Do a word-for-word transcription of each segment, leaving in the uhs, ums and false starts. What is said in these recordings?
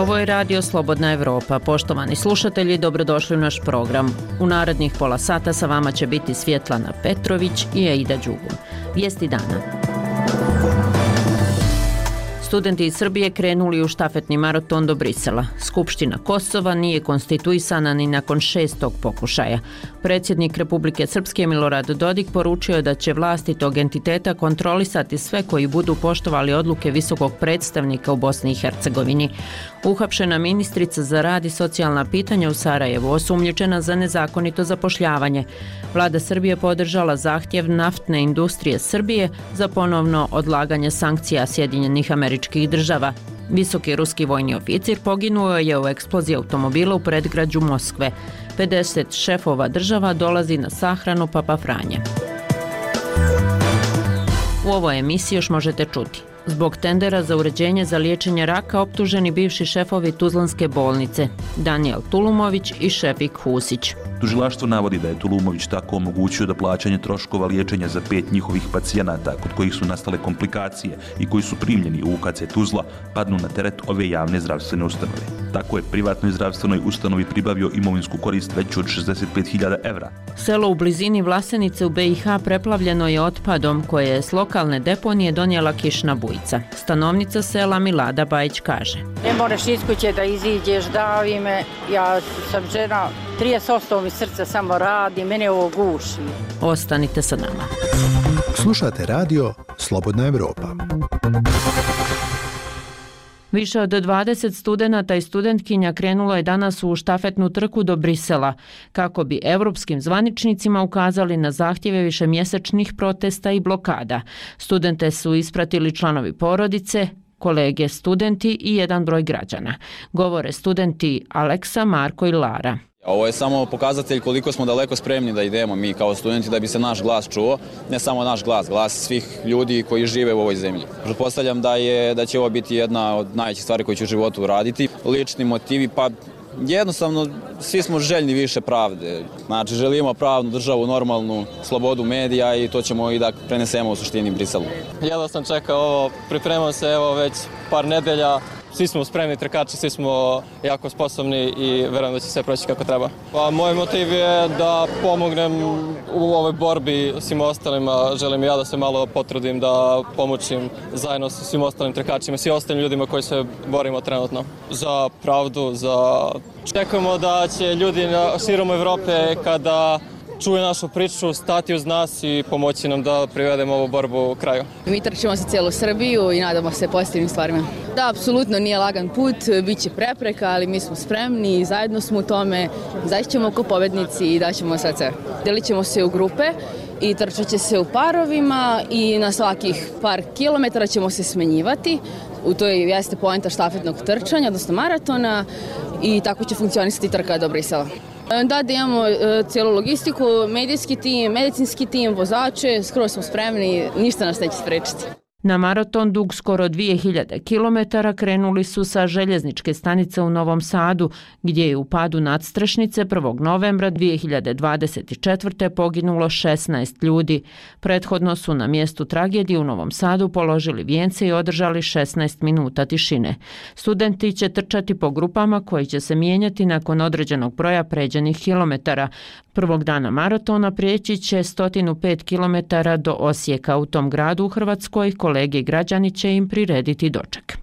Ovo je Radio Slobodna Evropa. Poštovani slušatelji, dobrodošli u naš program. U narednih pola sata sa vama će biti Svjetlana Petrović i Aida Đugun. Vijesti dana. Studenti iz Srbije krenuli u štafetni maraton do Brisela. Skupština Kosova nije konstituisana ni nakon šestog pokušaja. Predsjednik Republike Srpske Milorad Dodik poručio je da će vlasti tog entiteta kontrolisati sve koji budu poštovali odluke visokog predstavnika u Bosni i Hercegovini. Uhapšena ministrica za rad i socijalna pitanja u Sarajevu osumnjičena za nezakonito zapošljavanje. Vlada Srbije podržala zahtjev naftne industrije Srbije za ponovno odlaganje sankcija Sjedinjenih Američkih Država. Visoki ruski vojni oficir poginuo je u eksploziji automobila u predgrađu Moskve. pedeset šefova država dolazi na sahranu Papa Franje. U ovoj emisiji još možete čuti. Zbog tendera za uređenje za liječenje raka optuženi bivši šefovi Tuzlanske bolnice, Danijel Tulumović i Šefik Husić. Tužilaštvo navodi da je Tulumović tako omogućio da plaćanje troškova liječenja za pet njihovih pacijenata kod kojih su nastale komplikacije i koji su primljeni u U K C Tuzla padnu na teret ove javne zdravstvene ustanove. Tako je privatnoj zdravstvenoj ustanovi pribavio imovinsku korist veću od šezdeset pet hiljada evra. Selo u blizini Vlasenice u B i H preplavljeno je otpadom koje je s lokalne deponije donijela kišna bujica. Stanovnica sela Milada Bajić kaže: Ne moraš iz kuće da iziđeš, davi me, ja sam žena, trideset osam mi srce samo radi, mene ovo guši. Ostanite sa nama. Slušate radio Slobodna Evropa. Više od dvadeset studenata i studentkinja krenulo je danas u štafetnu trku do Brisela, kako bi evropskim zvaničnicima ukazali na zahtjeve višemjesečnih protesta i blokada. Studente su ispratili članovi porodice, kolege studenti i jedan broj građana. Govore studenti Aleksa, Marko i Lara. Ovo je samo pokazatelj koliko smo daleko spremni da idemo mi kao studenti da bi se naš glas čuo, ne samo naš glas, glas svih ljudi koji žive u ovoj zemlji. Pretpostavljam da je da će ovo biti jedna od najvećih stvari koje ću u životu uraditi. Lični motivi, pa jednostavno svi smo željni više pravde. Znači želimo pravnu državu, normalnu slobodu medija i to ćemo i da prenesemo u suštini Briselu. Jedno sam čekao ovo, pripremao se evo već par nedelja. Svi smo spremni trkači, svi smo jako sposobni i verujem da će sve proći kako treba. Pa, moj motiv je da pomognem u ovoj borbi svim ostalima. Želim ja da se malo potrudim, da pomoćim zajedno sa svim ostalim trkačima, svim ostalim ljudima koji se borimo trenutno. Za pravdu, za... Čekamo da će ljudi na širom Evrope kada čuje našu priču, stati uz nas i pomoći nam da privedemo ovu borbu kraju. Mi trčimo se cijelu Srbiju i nadamo se pozitivnim stvarima. Da, apsolutno nije lagan put, bit će prepreka, ali mi smo spremni i zajedno smo u tome. Zaista ćemo ko pobednici i daćemo sve sve. Delit ćemo se u grupe i trčat će se u parovima i na svakih par kilometara ćemo se smenjivati. U toj jeste poenta štafetnog trčanja, odnosno maratona, i tako će funkcionisati trka do Brisela. Da, da imamo cijelu logistiku, medijski tim, medicinski tim, vozače, skoro smo spremni, ništa nas neće spriječiti. Na maraton dug skoro dvije hiljade kilometara krenuli su sa željezničke stanice u Novom Sadu, gdje je u padu nadstrešnice prvog novembra dvije hiljade dvadeset četvrte poginulo šesnaest ljudi. Prethodno su na mjestu tragedije u Novom Sadu položili vijence i održali šesnaest minuta tišine. Studenti će trčati po grupama koji će se mijenjati nakon određenog broja pređenih kilometara. Prvog dana maratona prijeći će sto pet kilometara do Osijeka. U tom gradu u Hrvatskoj kolege i građani će im prirediti doček.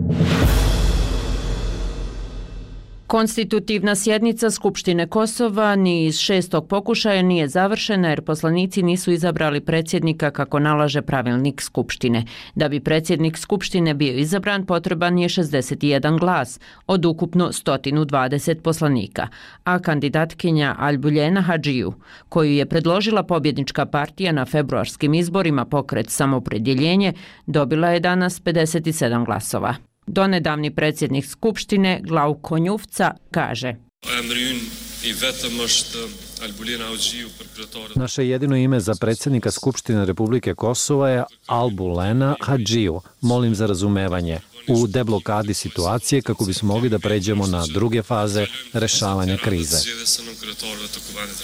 Konstitutivna sjednica Skupštine Kosova ni iz šestog pokušaja nije završena jer poslanici nisu izabrali predsjednika kako nalaže pravilnik Skupštine. Da bi predsjednik Skupštine bio izabran potreban je šezdeset jedan glas od ukupno sto dvadeset poslanika, a kandidatkinja Albuljena Hadžiju, koju je predložila pobjednička partija na februarskim izborima Pokret Samoopredjeljenje, dobila je danas pedeset sedam glasova. Donedavni predsjednik Skupštine Glauko Njufca kaže: Naše jedino ime za predsjednika Skupštine Republike Kosova je Albulena Hadžiju. Molim za razumevanje u deblokadi situacije kako bismo mogli da pređemo na druge faze rešavanja krize.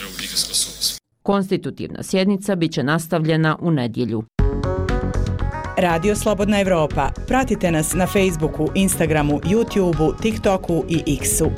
Konstitutivna sjednica biće nastavljena u nedjelju. Radio Slobodna Evropa. Pratite nas na Facebooku, Instagramu, YouTubeu, TikToku i X-u.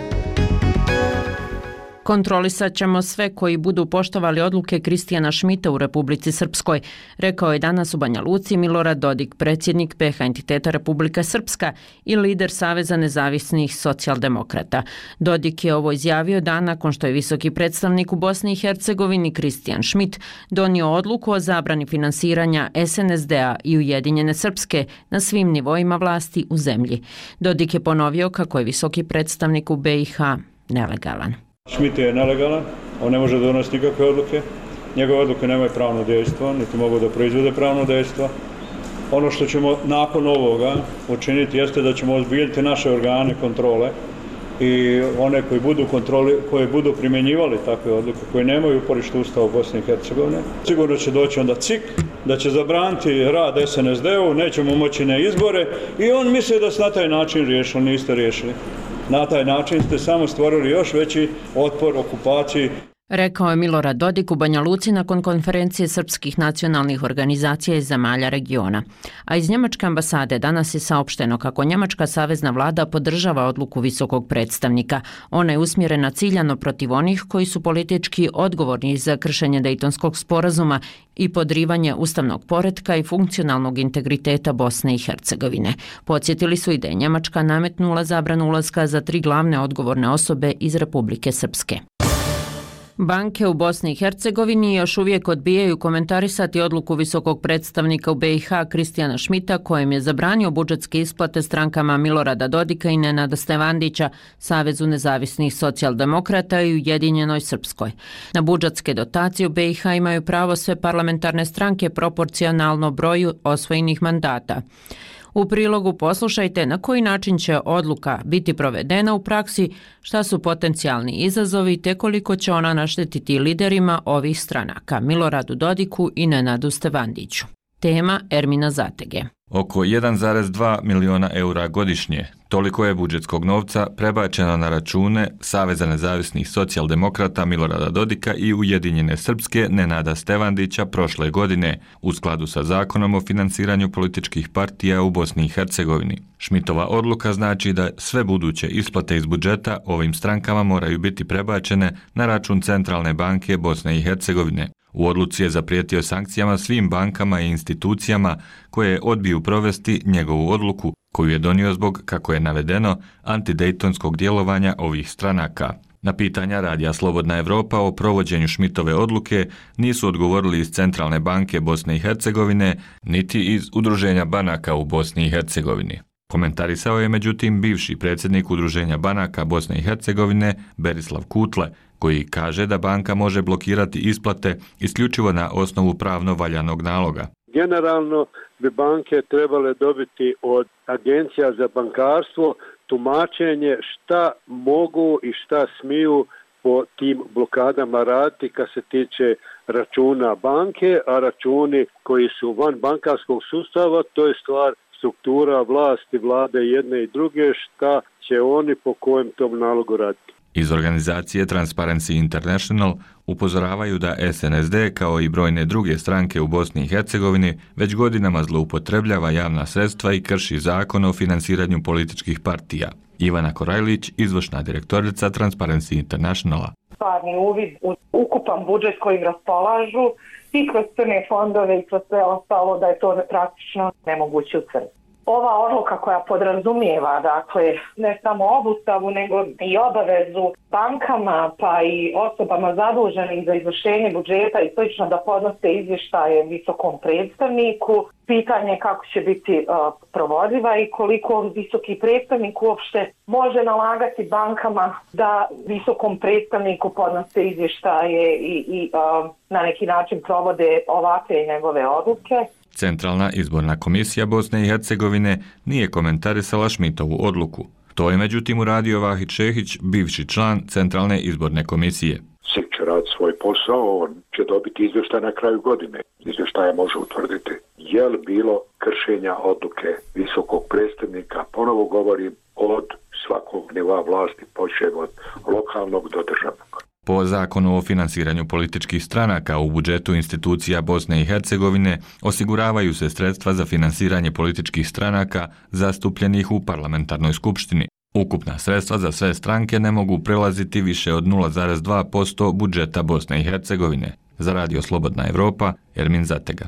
Kontrolisat ćemo sve koji budu poštovali odluke Kristijana Šmita u Republici Srpskoj, rekao je danas u Banja Luci Milorad Dodik, predsjednik P H entiteta Republika Srpska i lider Saveza nezavisnih socijaldemokrata. Dodik je ovo izjavio dan nakon što je visoki predstavnik u Bosni i Hercegovini Kristijan Šmit donio odluku o zabrani finansiranja S N S D-a i Ujedinjene Srpske na svim nivoima vlasti u zemlji. Dodik je ponovio kako je visoki predstavnik u B i H nelegalan. Šmit je nelegalan, on ne može donositi nikakve odluke, njegove odluke nemaju pravno dejstvo, niti mogu da proizvode pravno dejstvo. Ono što ćemo nakon ovoga učiniti jeste da ćemo ozbiljiti naše organe kontrole i one koji budu, kontroli, koji budu primjenjivali takve odluke, koji nemaju uporište Ustava u Bosni i Hercegovini. Sigurno će doći onda C I K, da će zabraniti rad S N S D-u, nećemo moći na izbore i on misli da se na taj način riješili, niste riješili. Na taj način ste samo stvorili još veći otpor okupaciji. Rekao je Milorad Dodik u Banja Luci nakon konferencije srpskih nacionalnih organizacija iz zemalja regiona. A iz Njemačke ambasade danas je saopšteno kako Njemačka savezna vlada podržava odluku visokog predstavnika. Ona je usmjerena ciljano protiv onih koji su politički odgovorni za kršenje Dejtonskog sporazuma i podrivanje ustavnog poretka i funkcionalnog integriteta Bosne i Hercegovine. Podsjetili su i da je Njemačka nametnula zabranu ulaska za tri glavne odgovorne osobe iz Republike Srpske. Banke u Bosni i Hercegovini još uvijek odbijaju komentarisati odluku visokog predstavnika u B i H Kristijana Šmita kojem je zabranio budžetske isplate strankama Milorada Dodika i Nenada Stevandića, Savezu nezavisnih socijaldemokrata i Ujedinjenoj Srpskoj. Na budžetske dotacije u B i H imaju pravo sve parlamentarne stranke proporcionalno broju osvojenih mandata. U prilogu poslušajte na koji način će odluka biti provedena u praksi, šta su potencijalni izazovi te koliko će ona naštetiti liderima ovih stranaka, Miloradu Dodiku i Nenadu Stevandiću. Tema Ermina Zatege. Oko jedan zarez dva miliona eura godišnje. Toliko je budžetskog novca prebačeno na račune Saveza nezavisnih socijaldemokrata Milorada Dodika i Ujedinjene Srpske Nenada Stevandića prošle godine u skladu sa zakonom o finansiranju političkih partija u Bosni i Hercegovini. Šmitova odluka znači da sve buduće isplate iz budžeta ovim strankama moraju biti prebačene na račun Centralne banke Bosne i Hercegovine. U odluci je zaprijetio sankcijama svim bankama i institucijama koje odbiju provesti njegovu odluku, koju je donio zbog, kako je navedeno, antidejtonskog djelovanja ovih stranaka. Na pitanja Radija Slobodna Evropa o provođenju Šmitove odluke nisu odgovorili iz Centralne banke Bosne i Hercegovine, niti iz Udruženja banaka u Bosni i Hercegovini. Komentarisao je međutim bivši predsjednik Udruženja banaka Bosne i Hercegovine Berislav Kutle, koji kaže da banka može blokirati isplate isključivo na osnovu pravno valjanog naloga. Generalno bi banke trebale dobiti od agencija za bankarstvo tumačenje šta mogu i šta smiju po tim blokadama raditi kad se tiče računa banke, a računi koji su van bankarskog sustava, to je stvar struktura vlasti, vlade jedne i druge, šta će oni po kojem tom nalogu raditi. Iz organizacije Transparency International upozoravaju da S N S D kao i brojne druge stranke u Bosni i Hercegovini već godinama zloupotrebljava javna sredstva i krši zakon o finansiranju političkih partija. Ivana Korajlić, izvršna direktorica Transparency Internationala. Stvarni uvid u ukupan budžet kojim raspolažu i kroz crne fondove i kroz sve ostalo da je to praktično nemoguće u crni. Ova odluka koja podrazumijeva, dakle, ne samo obustavu, nego i obavezu bankama pa i osobama zaduženih za izvršenje budžeta i slično da podnose izvještaje visokom predstavniku. Pitanje kako će biti uh, provodiva i koliko visoki predstavnik uopšte može nalagati bankama da visokom predstavniku podnose izvještaje i, i uh, na neki način provode ovakve njegove odluke. Centralna izborna komisija Bosne i Hercegovine nije komentarisala Šmitovu odluku. To je međutim uradio Vahid Šehić, bivši član Centralne izborne komisije. S I K će raditi svoj posao, on će dobiti izvještaj na kraju godine. Izvještaja može utvrditi je li bilo kršenja odluke visokog predstavnika, ponovo govorim, od svakog nivoa vlasti, počev od lokalnog do državnog. Po zakonu o finansiranju političkih stranaka u budžetu institucija Bosne i Hercegovine osiguravaju se sredstva za finansiranje političkih stranaka zastupljenih u parlamentarnoj skupštini. Ukupna sredstva za sve stranke ne mogu prelaziti više od nula zarez dva posto budžeta Bosne i Hercegovine. Za Radio Slobodna Evropa, Ermin Zatega.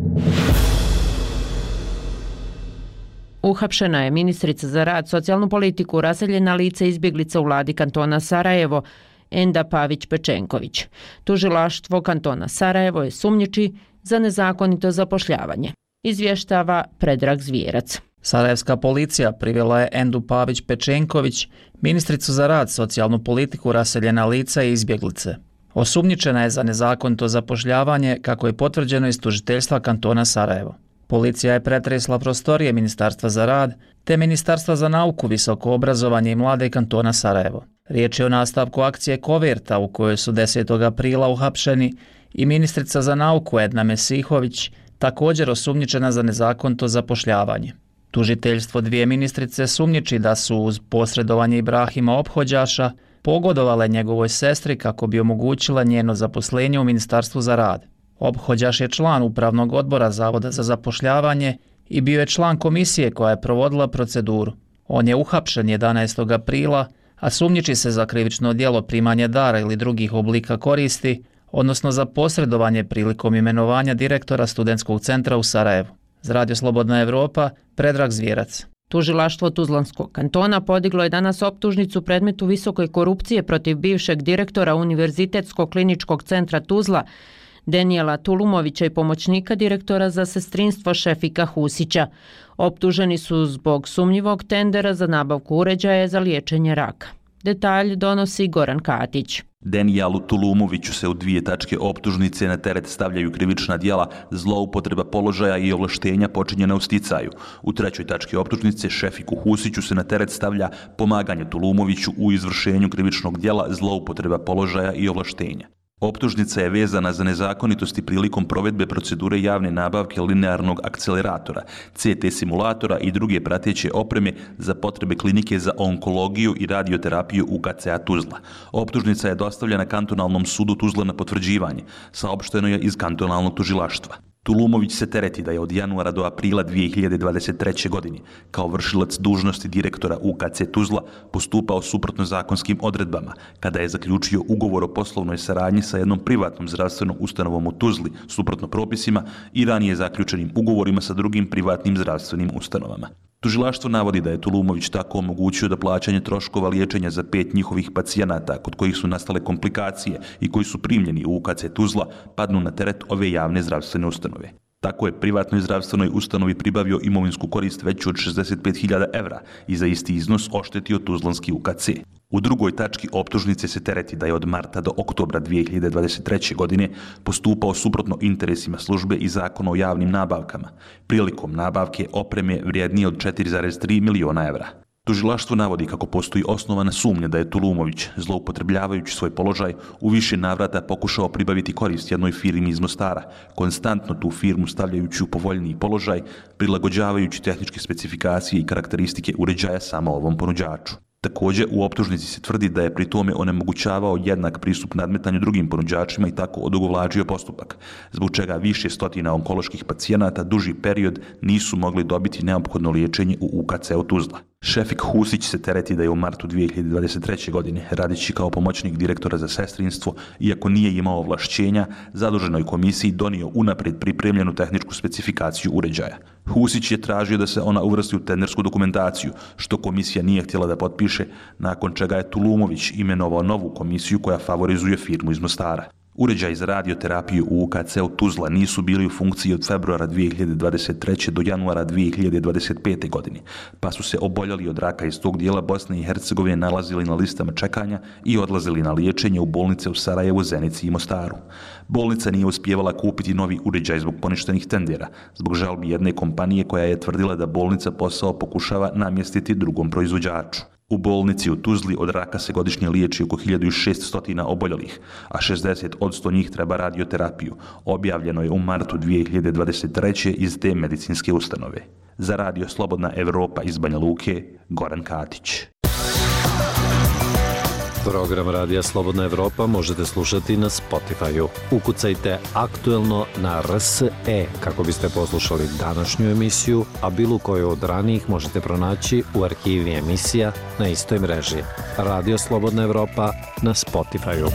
Uhapšena je ministrica za rad, socijalnu politiku, raseljena lica izbjeglica u vladi kantona Sarajevo, Enda Pavić-Pečenković. Tužilaštvo kantona Sarajevo je sumnjiči za nezakonito zapošljavanje. Izvještava Predrag Zvijerac. Sarajevska policija privela je Endu Pavić-Pečenković, ministricu za rad, socijalnu politiku, raseljena lica i izbjeglice. Osumnjičena je za nezakonito zapošljavanje, kako je potvrđeno iz tužiteljstva kantona Sarajevo. Policija je pretresla prostorije Ministarstva za rad te Ministarstva za nauku, visoko obrazovanje i mlade kantona Sarajevo. Riječ je o nastavku akcije Koverta u kojoj su desetog aprila uhapšeni i ministrica za nauku Edna Mesihović, također osumnjičena za nezakonito zapošljavanje. Tužiteljstvo dvije ministrice sumnjiči da su uz posredovanje Ibrahima Ophođaša pogodovale njegovoj sestri kako bi omogućila njeno zaposlenje u Ministarstvu za rad. Ophođaš je član upravnog odbora Zavoda za zapošljavanje i bio je član komisije koja je provodila proceduru. On je uhapšen jedanaestog aprila, a sumnjiči se za krivično djelo primanja dara ili drugih oblika koristi, odnosno za posredovanje prilikom imenovanja direktora studentskog centra u Sarajevu. Za Radio Slobodna Evropa, Predrag Zvijerac. Tužilaštvo Tuzlanskog kantona podiglo je danas optužnicu predmetu visoke korupcije protiv bivšeg direktora Univerzitetskog kliničkog centra Tuzla, Denijela Tulumovića i pomoćnika direktora za sestrinstvo Šefika Husića. Optuženi su zbog sumnjivog tendera za nabavku uređaja za liječenje raka. Detalj donosi Goran Katić. Denijalu Tulumoviću se u dvije tačke optužnice na teret stavljaju krivična djela zloupotreba položaja i ovlaštenja počinjena u sticaju. U trećoj tački optužnice Šefiku Husiću se na teret stavlja pomaganje Tulumoviću u izvršenju krivičnog djela zloupotreba položaja i ovlaštenja. Optužnica je vezana za nezakonitosti prilikom provedbe procedure javne nabavke linearnog akceleratora, C T simulatora i druge prateće opreme za potrebe klinike za onkologiju i radioterapiju U K C A Tuzla. Optužnica je dostavljena kantonalnom sudu Tuzla na potvrđivanje, saopšteno je iz kantonalnog tužilaštva. Tulumović se tereti da je od januara do aprila dvije hiljade dvadeset treće. godine kao vršilac dužnosti direktora U K C Tuzla postupao suprotno zakonskim odredbama kada je zaključio ugovor o poslovnoj saradnji sa jednom privatnom zdravstvenom ustanovom u Tuzli suprotno propisima i ranije zaključenim ugovorima sa drugim privatnim zdravstvenim ustanovama. Tužilaštvo navodi da je Tulumović tako omogućio da plaćanje troškova liječenja za pet njihovih pacijenata kod kojih su nastale komplikacije i koji su primljeni u U K C Tuzla padnu na teret ove javne zdravstvene ustanove. Tako je privatnoj zdravstvenoj ustanovi pribavio imovinsku korist veću od šezdeset pet hiljada evra i za isti iznos oštetio Tuzlanski U K C. U drugoj tački optužnice se tereti da je od marta do oktobra dvije hiljade dvadeset treće. godine postupao suprotno interesima službe i zakona o javnim nabavkama, prilikom nabavke opreme vrijednije od četiri zarez tri miliona evra. Tužilaštvo navodi kako postoji osnovana sumnja da je Tulumović, zloupotrebljavajući svoj položaj, u više navrata pokušao pribaviti korist jednoj firmi iz Mostara, konstantno tu firmu stavljajući u povoljniji položaj, prilagođavajući tehničke specifikacije i karakteristike uređaja samo ovom ponuđaču. Također, u optužnici se tvrdi da je pri tome onemogućavao jednak pristup nadmetanju drugim ponuđačima i tako odugovlačio postupak, zbog čega više stotina onkoloških pacijenata duži period nisu mogli dobiti neophodno liječenje u U K C-u Tuzla. Šefik Husić se tereti da je u martu dvije hiljade dvadeset treće. godine, radeći kao pomoćnik direktora za sestrinstvo, iako nije imao ovlašćenja, zaduženoj komisiji donio unaprijed pripremljenu tehničku specifikaciju uređaja. Husić je tražio da se ona uvrsti u tendersku dokumentaciju, što komisija nije htjela da potpiše, nakon čega je Tulumović imenovao novu komisiju koja favorizuje firmu iz Mostara. Uređaji za radioterapiju u U K C-u Tuzla nisu bili u funkciji od februara dvije hiljade dvadeset treće. do januara dvije hiljade dvadeset pete. godine, pa su se oboljeli od raka iz tog dijela Bosne i Hercegovine nalazili na listama čekanja i odlazili na liječenje u bolnice u Sarajevu, Zenici i Mostaru. Bolnica nije uspijevala kupiti novi uređaj zbog poništenih tendera, zbog žalbi jedne kompanije koja je tvrdila da bolnica posao pokušava namjestiti drugom proizvođaču. U bolnici u Tuzli od raka se godišnje liječi oko hiljadu šesto oboljelih, a šezdeset posto njih treba radioterapiju. Objavljeno je u martu dvije hiljade dvadeset treće. iz te medicinske ustanove. Za Radio Slobodna Evropa iz Banja Luke, Goran Katić. Program Radija Slobodna Evropa možete slušati na Spotify-u. Ukucajte aktuelno na R S E kako biste poslušali današnju emisiju, a bilo koju od ranijih možete pronaći u arhivi emisija na istoj mreži. Radio Slobodna Evropa na Spotify-u.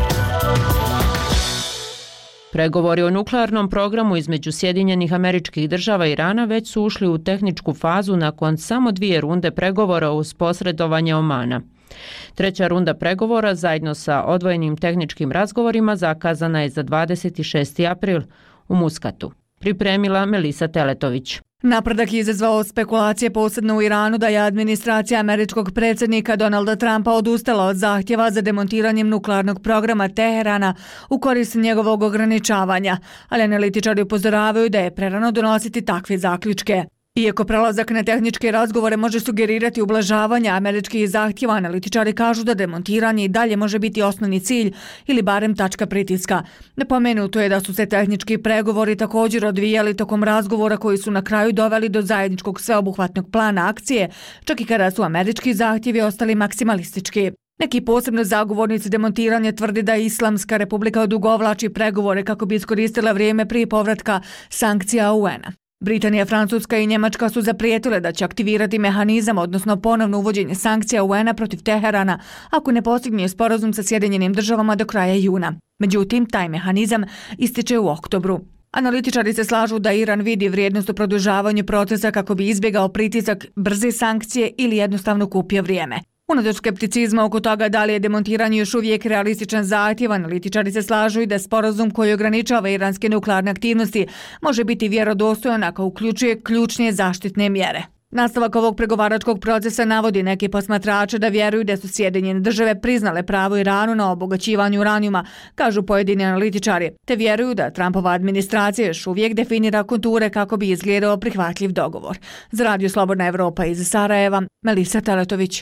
Pregovori o nuklearnom programu između Sjedinjenih Američkih Država i Irana već su ušli u tehničku fazu nakon samo dvije runde pregovora uz posredovanje Omana. Treća runda pregovora zajedno sa odvojenim tehničkim razgovorima zakazana je za dvadeset šesti april u Muskatu. Pripremila Melisa Teletović. Napredak je izazvao spekulacije posebno u Iranu da je administracija američkog predsjednika Donalda Trumpa odustala od zahtjeva za demontiranjem nuklearnog programa Teherana u korist njegovog ograničavanja, ali analitičari upozoravaju da je prerano donositi takve zaključke. Iako prelazak na tehničke razgovore može sugerirati ublažavanje američkih zahtjeva, analitičari kažu da demontiranje i dalje može biti osnovni cilj ili barem tačka pritiska. Napomenuto je da su se tehnički pregovori također odvijali tokom razgovora koji su na kraju doveli do zajedničkog sveobuhvatnog plana akcije, čak i kada su američki zahtjevi ostali maksimalistički. Neki posebno zagovornici demontiranja tvrdi da Islamska republika odugovlači pregovore kako bi iskoristila vrijeme prije povratka sankcija U N-a. Britanija, Francuska i Njemačka su zaprijetile da će aktivirati mehanizam, odnosno ponovno uvođenje sankcija U N-a protiv Teherana ako ne postigne sporazum sa Sjedinjenim državama do kraja juna. Međutim, taj mehanizam ističe u oktobru. Analitičari se slažu da Iran vidi vrijednost u produžavanju procesa kako bi izbjegao pritisak, brze sankcije ili jednostavno kupio vrijeme. Unatoč skepticizma oko toga da li je demontiranje još uvijek realističan zahtjev, analitičari se slažu i da sporazum koji ograničava iranske nuklearne aktivnosti može biti vjerodostojan ako uključuje ključne zaštitne mjere. Nastavak ovog pregovaračkog procesa navodi neke posmatrače da vjeruju da su Sjedinjene države priznale pravo Iranu na obogaćivanje uranijuma, kažu pojedini analitičari, te vjeruju da Trumpova administracija još uvijek definira konture kako bi izgledao prihvatljiv dogovor. Za Radio Slobodna Evropa iz Sarajeva, Melisa Teletović.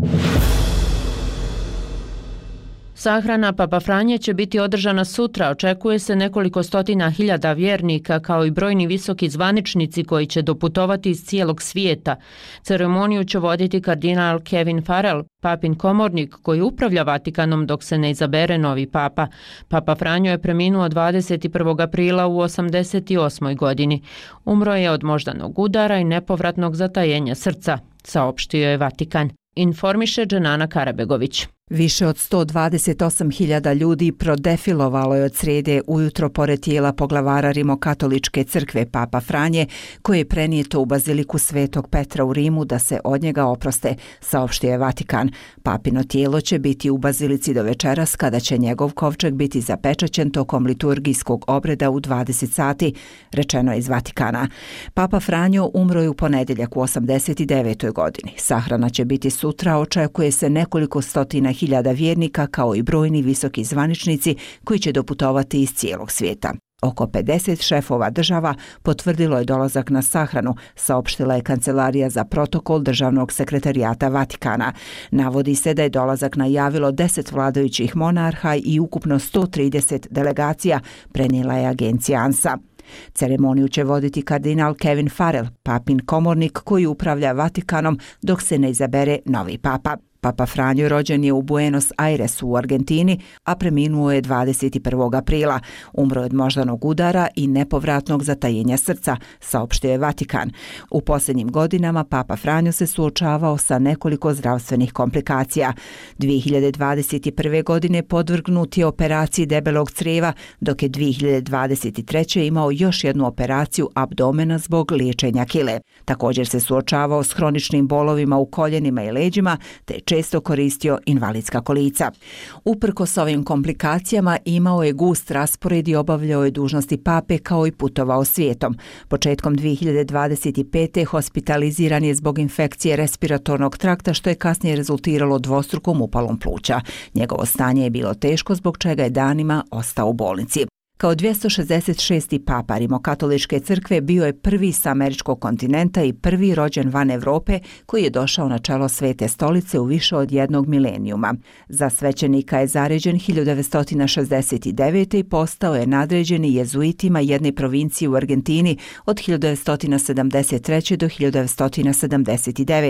Sahrana Papa Franje će biti održana sutra. Očekuje se nekoliko stotina hiljada vjernika kao i brojni visoki zvaničnici koji će doputovati iz cijelog svijeta. Ceremoniju će voditi kardinal Kevin Farrell, papin komornik koji upravlja Vatikanom dok se ne izabere novi papa. Papa Franjo je preminuo dvadeset prvog aprila u osamdeset osmoj godini. Umro je od moždanog udara i nepovratnog zatajenja srca, saopštio je Vatikan. Informiše Dženana Karabegović. Više od sto dvadeset osam hiljada ljudi prodefilovalo je od srijede ujutro pored tijela poglavara Rimokatoličke crkve Papa Franje, koje je prenijeto u baziliku Svetog Petra u Rimu da se od njega oproste, saopštio je Vatikan. Papino tijelo će biti u bazilici do večeras kada će njegov kovčeg biti zapečaćen tokom liturgijskog obreda u dvadeset sati, rečeno je iz Vatikana. Papa Franjo umro je u ponedjeljak u osamdeset devetoj godini. Sahrana će biti sutra, očekuje se nekoliko stotina hiljada vjernika kao i brojni visoki zvaničnici koji će doputovati iz cijelog svijeta. Oko pedeset šefova država potvrdilo je dolazak na sahranu, saopštila je Kancelarija za protokol Državnog sekretarijata Vatikana. Navodi se da je dolazak najavilo deset vladajućih monarha i ukupno sto trideset delegacija, prenijela je agencija ANSA. Ceremoniju će voditi kardinal Kevin Farrell, papin komornik koji upravlja Vatikanom dok se ne izabere novi papa. Papa Franjo rođen je u Buenos Airesu u Argentini, a preminuo je dvadeset prvog aprila. Umro je od moždanog udara i nepovratnog zatajenja srca, saopštio je Vatikan. U posljednjim godinama Papa Franjo se suočavao sa nekoliko zdravstvenih komplikacija. dvije hiljade dvadeset prve. godine podvrgnut je operaciji debelog crijeva, dok je dvije hiljade dvadeset treće. imao još jednu operaciju abdomena zbog liječenja kile. Također se suočavao s hroničnim bolovima u koljenima i leđima, te često koristio invalidska kolica. Uprkos ovim komplikacijama imao je gust raspored i obavljao je dužnosti pape kao i putovao svijetom. Početkom dvije hiljade dvadeset pete. hospitaliziran je zbog infekcije respiratornog trakta što je kasnije rezultiralo dvostrukom upalom pluća. Njegovo stanje je bilo teško zbog čega je danima ostao u bolnici. Kao dvjesto šezdeset šesti papa Rimokatoličke crkve bio je prvi sa američkog kontinenta i prvi rođen van Europe koji je došao na čelo Svete stolice u više od jednog milenijuma. Za svećenika je zaređen hiljadu devetsto šezdeset devete. i postao je nadređeni jezuitima jedne provincije u Argentini od hiljadu devetsto sedamdeset treće. do hiljadu devetsto sedamdeset devete.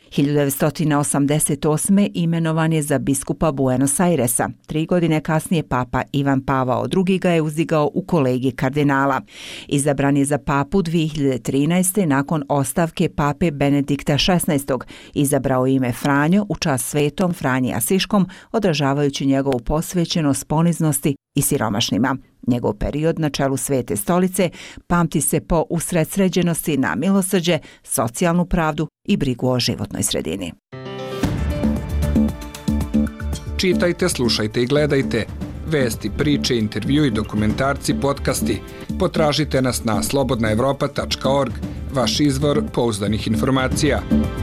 hiljadu devetsto osamdeset osme imenovan je za biskupa Buenos Airesa. Tri godine kasnije papa Ivan Pavao drugi ga je uzdigao u kolegij kardinala. Izabran je za papu dvije hiljade trinaeste. nakon ostavke pape Benedikta šesnaestog. Izabrao ime Franjo u čast svetom Franji Asiškom, odražavajući njegovu posvećenost poniznosti i siromašnima. Njegov period na čelu Svete stolice pamti se po usredsređenosti na milosrđe, socijalnu pravdu i brigu o životnoj sredini. Čitajte, slušajte i gledajte. Vesti, priče, intervju i dokumentarci, podcasti. Potražite nas na slobodna evropa tačka org, vaš izvor pouzdanih informacija.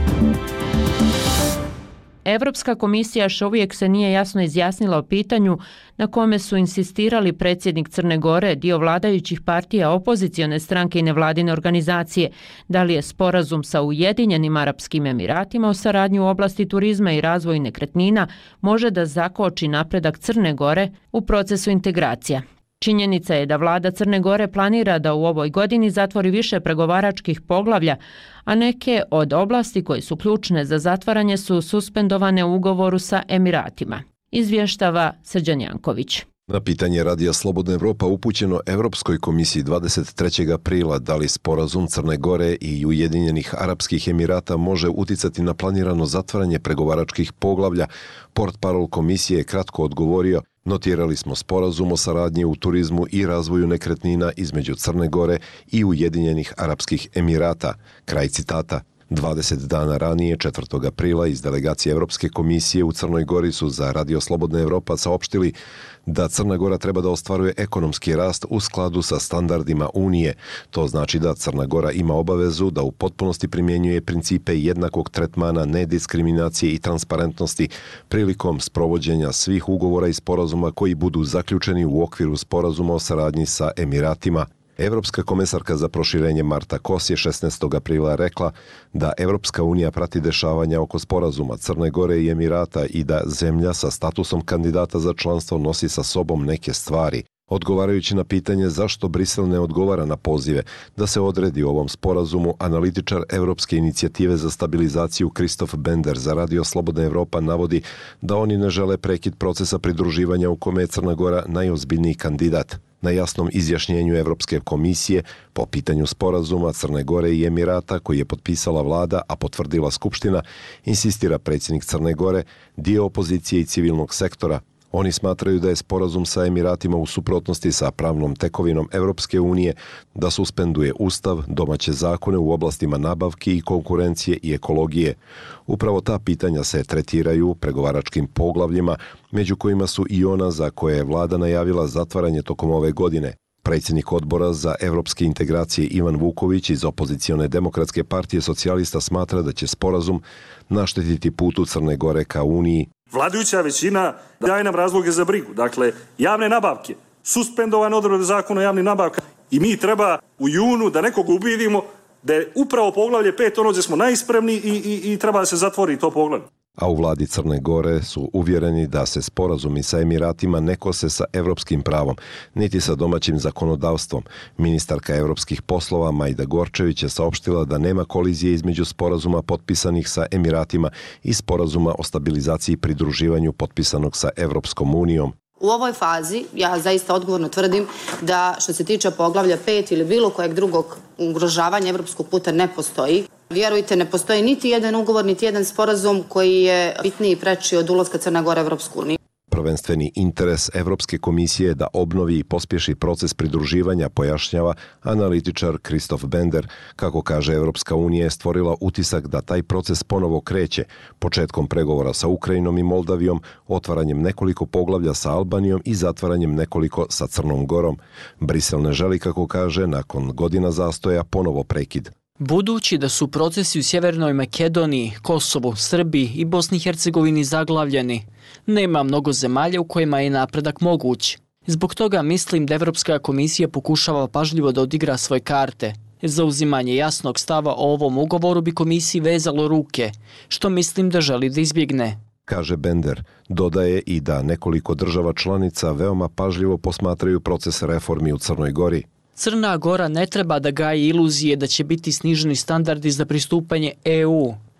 Evropska komisija još uvijek se nije jasno izjasnila o pitanju na kome su insistirali predsjednik Crne Gore, dio vladajućih partija, opozicione stranke i nevladine organizacije, da li je sporazum sa Ujedinjenim Arapskim Emiratima o saradnji u oblasti turizma i razvoju nekretnina može da zakoči napredak Crne Gore u procesu integracija. Činjenica je da vlada Crne Gore planira da u ovoj godini zatvori više pregovaračkih poglavlja, a neke od oblasti koje su ključne za zatvaranje su suspendovane u ugovoru sa Emiratima. Izvještava Srđan Janković. Na pitanje Radija Slobodna Evropa upućeno Evropskoj komisiji dvadeset trećeg aprila da li sporazum Crne Gore i Ujedinjenih Arapskih Emirata može uticati na planirano zatvaranje pregovaračkih poglavlja, portparol komisije je kratko odgovorio: notirali smo sporazum o saradnji u turizmu i razvoju nekretnina između Crne Gore i Ujedinjenih Arapskih Emirata. Kraj citata. dvadeset dana ranije, četvrtog aprila, iz delegacije Evropske komisije u Crnoj Gori su za Radio Slobodna Evropa saopštili da Crna Gora treba da ostvaruje ekonomski rast u skladu sa standardima Unije. To znači da Crna Gora ima obavezu da u potpunosti primjenjuje principe jednakog tretmana, nediskriminacije i transparentnosti prilikom sprovođenja svih ugovora i sporazuma koji budu zaključeni u okviru sporazuma o saradnji sa Emiratima. Evropska komesarka za proširenje Marta Kos je šesnaestog aprila rekla da Evropska unija prati dešavanja oko sporazuma Crne Gore i Emirata i da zemlja sa statusom kandidata za članstvo nosi sa sobom neke stvari. Odgovarajući na pitanje zašto Brisel ne odgovara na pozive da se odredi ovom sporazumu, analitičar Evropske inicijative za stabilizaciju Kristof Bender za Radio Slobodna Evropa navodi da oni ne žele prekid procesa pridruživanja u kome je Crna Gora najozbiljniji kandidat. Na jasnom izjašnjenju Evropske komisije po pitanju sporazuma Crne Gore i Emirata koji je potpisala vlada, a potvrdila Skupština, insistira predsjednik Crne Gore, dio opozicije i civilnog sektora. Oni smatraju da je sporazum sa Emiratima u suprotnosti sa pravnom tekovinom Evropske unije, da suspenduje ustav, domaće zakone u oblastima nabavki i konkurencije i ekologije. Upravo ta pitanja se tretiraju pregovaračkim poglavljima, među kojima su i ona za koje je vlada najavila zatvaranje tokom ove godine. Predsjednik odbora za evropske integracije Ivan Vuković iz opozicione demokratske partije socijalista smatra da će sporazum naštetiti putu Crne Gore ka Uniji. Vladajuća većina daje nam razloge za brigu. Dakle, javne nabavke, suspendovane odredbe zakona o javnim nabavkama i mi treba u junu da nekog ubedimo da je upravo poglavlje pet ono gdje smo najspremni i, i, i treba da se zatvori to poglavlje. A u vladi Crne Gore su uvjereni da se sporazumi sa Emiratima ne kose sa evropskim pravom, niti sa domaćim zakonodavstvom. Ministarka evropskih poslova Majda Gorčević je saopštila da nema kolizije između sporazuma potpisanih sa Emiratima i sporazuma o stabilizaciji i pridruživanju potpisanog sa Evropskom unijom. U ovoj fazi ja zaista odgovorno tvrdim da što se tiče poglavlja pet ili bilo kojeg drugog ugrožavanja evropskog puta ne postoji. Vjerujte, ne postoji niti jedan ugovor, niti jedan sporazum koji je bitniji i preči od ulaska Crne Gore u Evropsku uniju. Prvenstveni interes Evropske komisije je da obnovi i pospješi proces pridruživanja, pojašnjava analitičar Kristof Bender. Kako kaže, Evropska unija je stvorila utisak da taj proces ponovo kreće, početkom pregovora sa Ukrajinom i Moldavijom, otvaranjem nekoliko poglavlja sa Albanijom i zatvaranjem nekoliko sa Crnom Gorom. Brisel ne želi, kako kaže, nakon godina zastoja ponovo prekid. Budući da su procesi u Sjevernoj Makedoniji, Kosovu, Srbiji i Bosni i Hercegovini zaglavljeni, nema mnogo zemalja u kojima je napredak moguć. Zbog toga mislim da Evropska komisija pokušava pažljivo da odigra svoje karte. Za uzimanje jasnog stava o ovom ugovoru bi komisiji vezalo ruke, što mislim da želi da izbjegne. Kaže Bender. Dodaje i da nekoliko država članica veoma pažljivo posmatraju proces reformi u Crnoj Gori. Crna Gora ne treba da gaji iluzije da će biti sniženi standardi za pristupanje E U.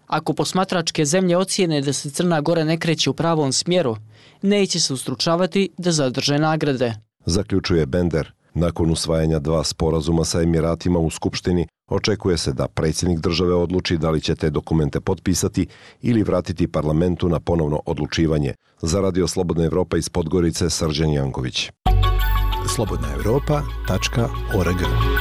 Ako posmatračke zemlje ocijene da se Crna Gora ne kreće u pravom smjeru, neće se ustručavati da zadrže nagrade. Zaključuje Bender. Nakon usvajanja dva sporazuma sa Emiratima u Skupštini, očekuje se da predsjednik države odluči da li će te dokumente potpisati ili vratiti parlamentu na ponovno odlučivanje. Za Radio Slobodna Evropa iz Podgorice, Srđan Janković. slobodna evropa tačka org.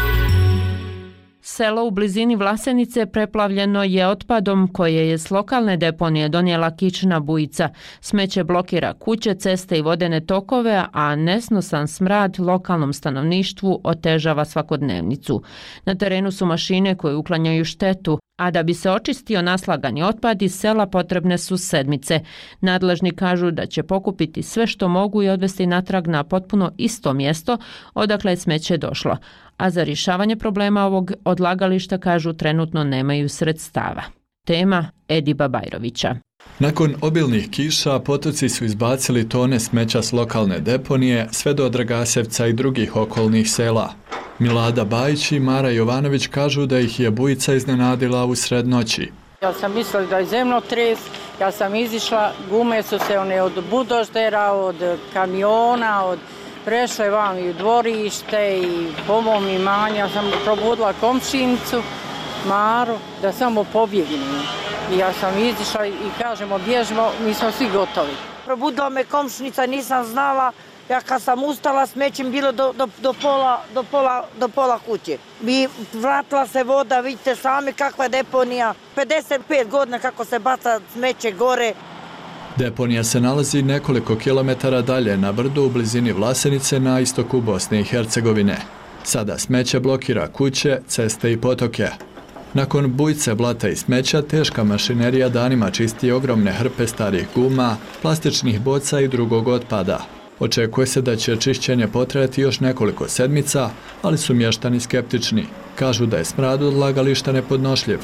Selo u blizini Vlasenice preplavljeno je otpadom koje je s lokalne deponije donijela kična bujica. Smeće blokira kuće, ceste i vodene tokove, a nesnosan smrad lokalnom stanovništvu otežava svakodnevnicu. Na terenu su mašine koje uklanjaju štetu, a da bi se očistio naslagani otpad iz sela potrebne su sedmice. Nadležni kažu da će pokupiti sve što mogu i odvesti natrag na potpuno isto mjesto odakle je smeće došlo. A za rješavanje problema ovog odlagališta, kažu, trenutno nemaju sredstava. Tema Ediba Bajrovića. Nakon obilnih kiša potoci su izbacili tone smeća s lokalne deponije sve do Dragasevca i drugih okolnih sela. Milada Bajić i Mara Jovanović kažu da ih je bujica iznenadila u sred noći. Ja sam mislila da je zemljotres, ja sam izišla, gume su se one od budoždera, od kamiona, od prešle vam i u dvorište i po mom imanju. Ja sam probudila komšinicu, Maru, da samo pobjegnemo. I ja sam izišla i kažemo bježimo, mi smo svi gotovi. Probudila me komšinica, nisam znala. Ja kad sam ustala, smećem bilo do, do, do, pola, do, pola, do pola kuće. I vratila se voda, vidite sami kakva je deponija. pedeset pet godina kako se baca smeće gore. Deponija se nalazi nekoliko kilometara dalje na brdu u blizini Vlasenice na istoku Bosne i Hercegovine. Sada smeće blokira kuće, ceste i potoke. Nakon bujice blata i smeća, teška mašinerija danima čisti ogromne hrpe starih guma, plastičnih boca i drugog otpada. Očekuje se da će čišćenje potrajati još nekoliko sedmica, ali su mještani skeptični. Kažu da je smrad odlagališta nepodnošljiv.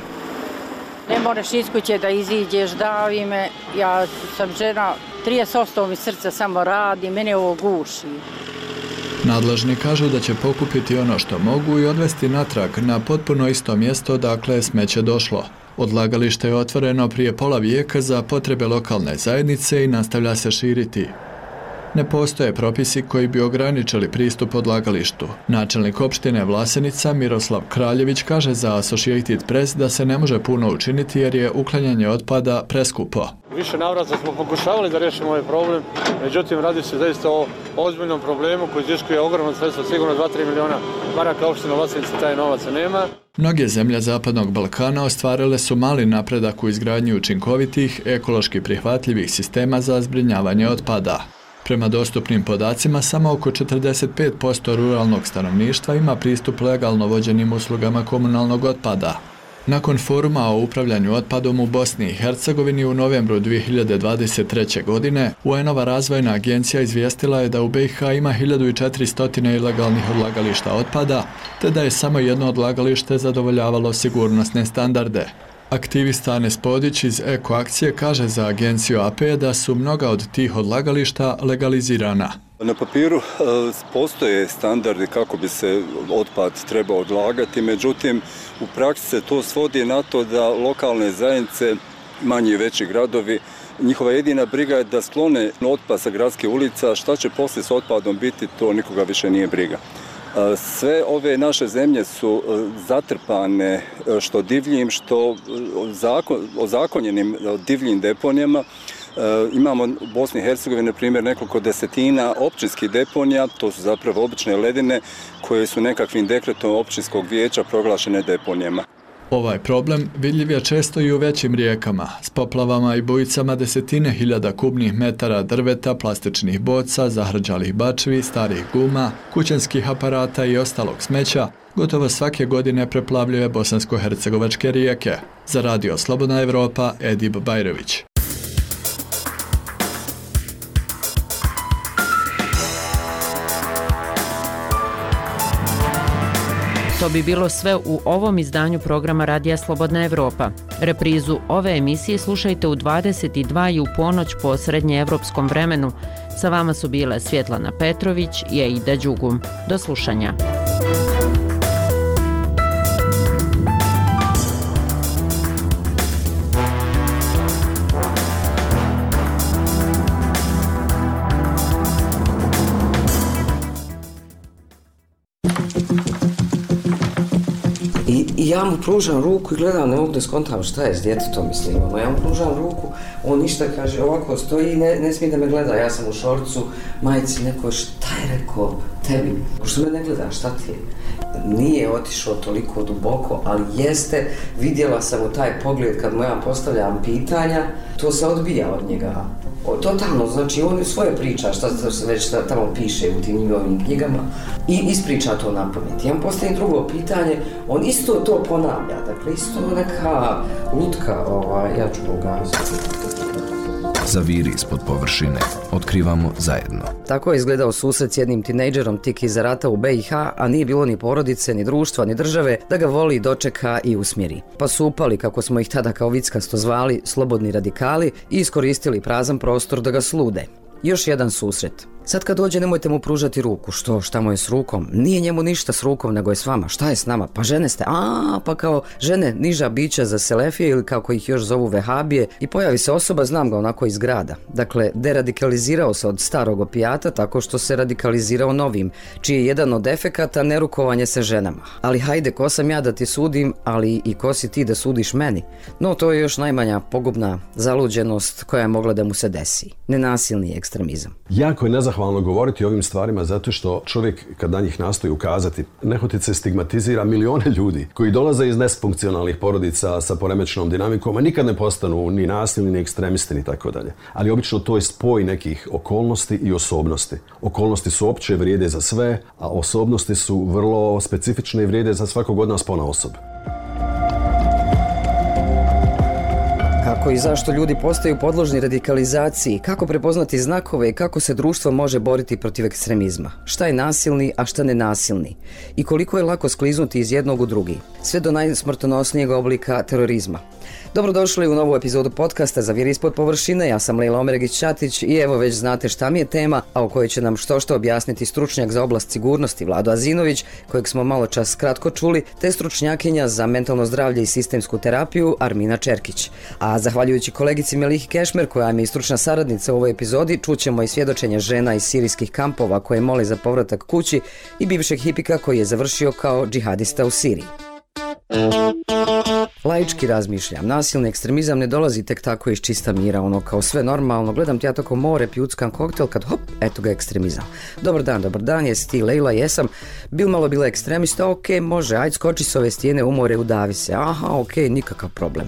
Ne moraš iz kuće da iziđeš, davi me. Ja sam žena, trideset posto mi srce samo radi, mene ovo guši. Nadležni kažu da će pokupiti ono što mogu i odvesti natrag na potpuno isto mjesto dakle je smeće došlo. Odlagalište je otvoreno prije pola vijeka za potrebe lokalne zajednice i nastavlja se širiti. Ne postoje propisi koji bi ograničili pristup odlagalištu. Načelnik opštine Vlasenica Miroslav Kraljević kaže za Associated Press da se ne može puno učiniti jer je uklanjanje otpada preskupo. Više navrata smo pokušavali da riješimo ovaj problem, međutim radi se zaista o ozbiljnom problemu koji iziskuje ogromno sredstva, sigurno dva do tri miliona maraka, opština Vlasenica taj novac nema. Mnoge zemlje Zapadnog Balkana ostvarile su mali napredak u izgradnji učinkovitih, ekološki prihvatljivih sistema za zbrinjavanje otpada. Prema dostupnim podacima, samo oko četrdeset pet posto ruralnog stanovništva ima pristup legalno vođenim uslugama komunalnog otpada. Nakon foruma o upravljanju otpadom u Bosni i Hercegovini u novembru dvije hiljade dvadeset treće. godine, U N-ova razvojna agencija izvijestila je da u B i H ima hiljadu četiristo ilegalnih odlagališta otpada, te da je samo jedno odlagalište zadovoljavalo sigurnosne standarde. Aktivista Anes Podić iz Eko akcije kaže za agenciju A P da su mnoga od tih odlagališta legalizirana. Na papiru postoje standardi kako bi se otpad trebao odlagati, međutim u praksi se to svodi na to da lokalne zajednice, manji i veći gradovi, njihova jedina briga je da sklone otpad sa gradske ulica, šta će poslije s otpadom biti, to nikoga više nije briga. Sve ove naše zemlje su zatrpane što divljim, što ozakonjenim divljim deponijama. Imamo u Bosni i Hercegovini, na primjer, nekoliko desetina općinskih deponija, to su zapravo obične ledine koje su nekakvim dekretom općinskog vijeća proglašene deponijama. Ovaj problem vidljiv je često i u većim rijekama, s poplavama i bujicama desetine hiljada kubnih metara drveta, plastičnih boca, zahrđalih bačvi, starih guma, kućanskih aparata i ostalog smeća, gotovo svake godine preplavljuje bosansko-hercegovačke rijeke. Za Radio Slobodna Evropa, Edib Bajrović. To bi bilo sve u ovom izdanju programa Radija Slobodna Evropa. Reprizu ove emisije slušajte u dvadeset dva i u ponoć po srednjeevropskom vremenu. Sa vama su bile Svjetlana Petrović i Aida Đugum. Do slušanja. I ja mu pružam ruku i gledam, ne mogu da skontam šta je s djetetom, mislim, ono, ja mu pružam ruku, on ništa kaže, ovako stoji i ne, ne smije da me gleda, ja sam u šorcu, majici neko, šta je rekao tebi, što me ne gleda, šta ti je? Nije otišao toliko duboko, ali jeste, vidjela sam u taj pogled kad mu ja postavljam pitanja, to se odbija od njega. O, totalno, znači on svoje priča, šta se već tamo piše u tim njegovim knjigama i ispriča to na pamet. Ja mu postavim drugo pitanje, on isto to ponavlja, dakle isto neka lutka, ovaj, ja ću pogaziti. Zaviri ispod površine. Otkrivamo zajedno. Tako je izgledao susret s jednim tinejdžerom tik iza rata u B i H, a nije bilo ni porodice, ni društva, ni države da ga voli, dočeka i usmjeri. Pa su upali, kako smo ih tada kao vickasto zvali, slobodni radikali i iskoristili prazan prostor da ga slude. Još jedan susret. Sad kad dođe nemojte mu pružati ruku. Što? Šta mu je s rukom? Nije njemu ništa s rukom, nego je s vama. Šta je s nama? Pa žene ste. A, pa kao žene, niža bića za selefije ili kako ih još zovu vehabije. I pojavi se osoba, znam ga onako iz grada. Dakle, deradikalizirao se od starog opijata tako što se radikalizirao novim, čiji je jedan od efekata nerukovanje se ženama. Ali hajde, ko sam ja da ti sudim, ali i ko si ti da sudiš meni? No, to je još najmanja pogubna zaluđenost koja je mogla da mu se desi. Nenasilni ekstremizam. Jako je nezahvalno govoriti o ovim stvarima zato što čovjek kad na njih nastoji ukazati nehotice stigmatizira milione ljudi koji dolaze iz nesfunkcionalnih porodica sa poremećenom dinamikom, a nikad ne postanu ni nasilni, ni ekstremisti, ni tako dalje. Ali obično to je spoj nekih okolnosti i osobnosti. Okolnosti su opće, vrijede za sve, a osobnosti su vrlo specifične i vrijede za svakog od nas ponaosob. Kako i zašto ljudi postaju podložni radikalizaciji, kako prepoznati znakove i kako se društvo može boriti protiv ekstremizma. Šta je nasilni, a šta nenasilni? I koliko je lako skliznuti iz jednog u drugi, sve do najsmrtonosnijeg oblika terorizma. Dobrodošli u novu epizodu podcasta Zaviri ispod površine, ja sam Lejla Omeregić-Ćatić i evo već znate šta mi je tema, a o kojoj će nam što što objasniti stručnjak za oblast sigurnosti Vlado Azinović, kojeg smo malo čas kratko čuli, te stručnjakinja za mentalno zdravlje i sistemsku terapiju Armina Čerkić. A zahvaljujući kolegici Melihi Kešmer, koja mi je stručna saradnica u ovoj epizodi, čućemo i svjedočenje žena iz sirijskih kampova koje mole za povratak kući i bivšeg hipika koji je završio kao džihadista u Siriji. Laički razmišljam, nasilni ekstremizam ne dolazi tek tako iz čista mira, ono kao sve normalno, gledam ti ja tako more, pjuckam koktel, kad hop, eto ga ekstremizam. Dobar dan, dobar dan, jesi ti Lejla, jesam, bil malo bila ekstremista, ok, može, ajde skoči s ove stijene u more, udavi se, aha, ok, nikakav problem.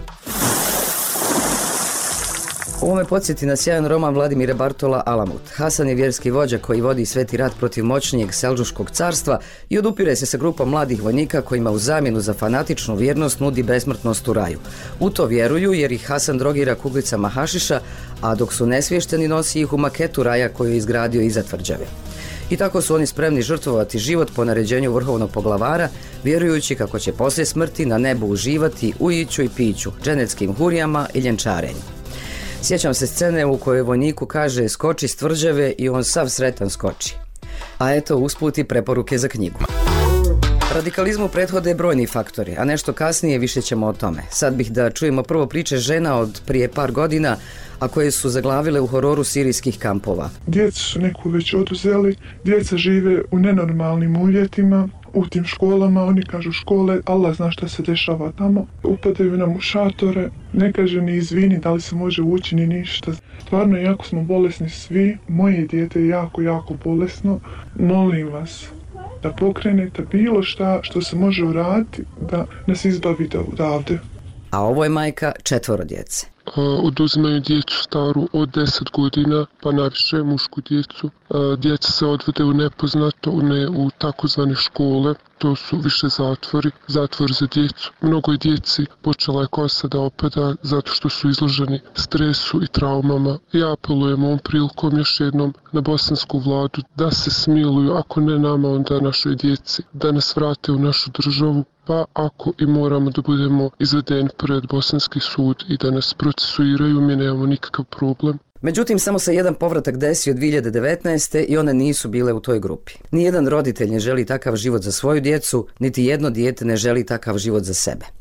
Ovo me podsjeti na sjajan roman Vladimira Bartola Alamut. Hasan je vjerski vođa koji vodi sveti rat protiv moćnijeg Selđuškog carstva i odupire se sa grupom mladih vojnika kojima u zamjenu za fanatičnu vjernost nudi besmrtnost u raju. U to vjeruju jer ih Hasan drogira kuglicama hašiša, a dok su nesvješteni nosi ih u maketu raja koju je izgradio iza tvrđave. I tako su oni spremni žrtvovati život po naređenju vrhovnog poglavara, vjerujući kako će poslije smrti na nebu uživati u iću i piću, dženeckim hurijama i ljenčarenju. Sjećam se scene u kojoj vojniku kaže skoči s tvrđave i on sav sretan skoči. A eto usput i preporuke za knjigu. Radikalizmu prethode brojni faktori, a nešto kasnije više ćemo o tome. Sad bih da čujemo prvo priče žena od prije par godina, a koje su zaglavile u hororu sirijskih kampova. Djecu su neku već oduzeli, djeca žive u nenormalnim uvjetima, u tim školama, oni kažu škole, Allah zna šta se dešava tamo. Upadaju nam u šatore, ne kaže ni izvini da li se može ući ni ništa. Stvarno, jako smo bolesni svi, moje dijete je jako, jako bolesno. Molim vas da pokrenete bilo šta što se može uraditi da nas izbavite odavde. A ovo je majka četvoro djece. Oduzimaju djecu staru od deset godina, pa najviše mušku djecu. Djeca se odvode u nepoznato, ne u takozvane škole. To su više zatvori, zatvor za djecu. Mnogo djeci počela je kosa da opada zato što su izloženi stresu i traumama. Ja apelujem ovom prilikom još jednom na bosansku vladu da se smiluju, ako ne nama, onda našoj djeci, da nas vrate u našu državu. Pa ako i moramo da budemo izvedeni pred bosanski sud i da nas procesuiraju, mi nemamo nikakav problem. Međutim, samo se jedan povratak desio dvije hiljade devetnaeste. i one nisu bile u toj grupi. Nijedan roditelj ne želi takav život za svoju djecu, niti jedno dijete ne želi takav život za sebe.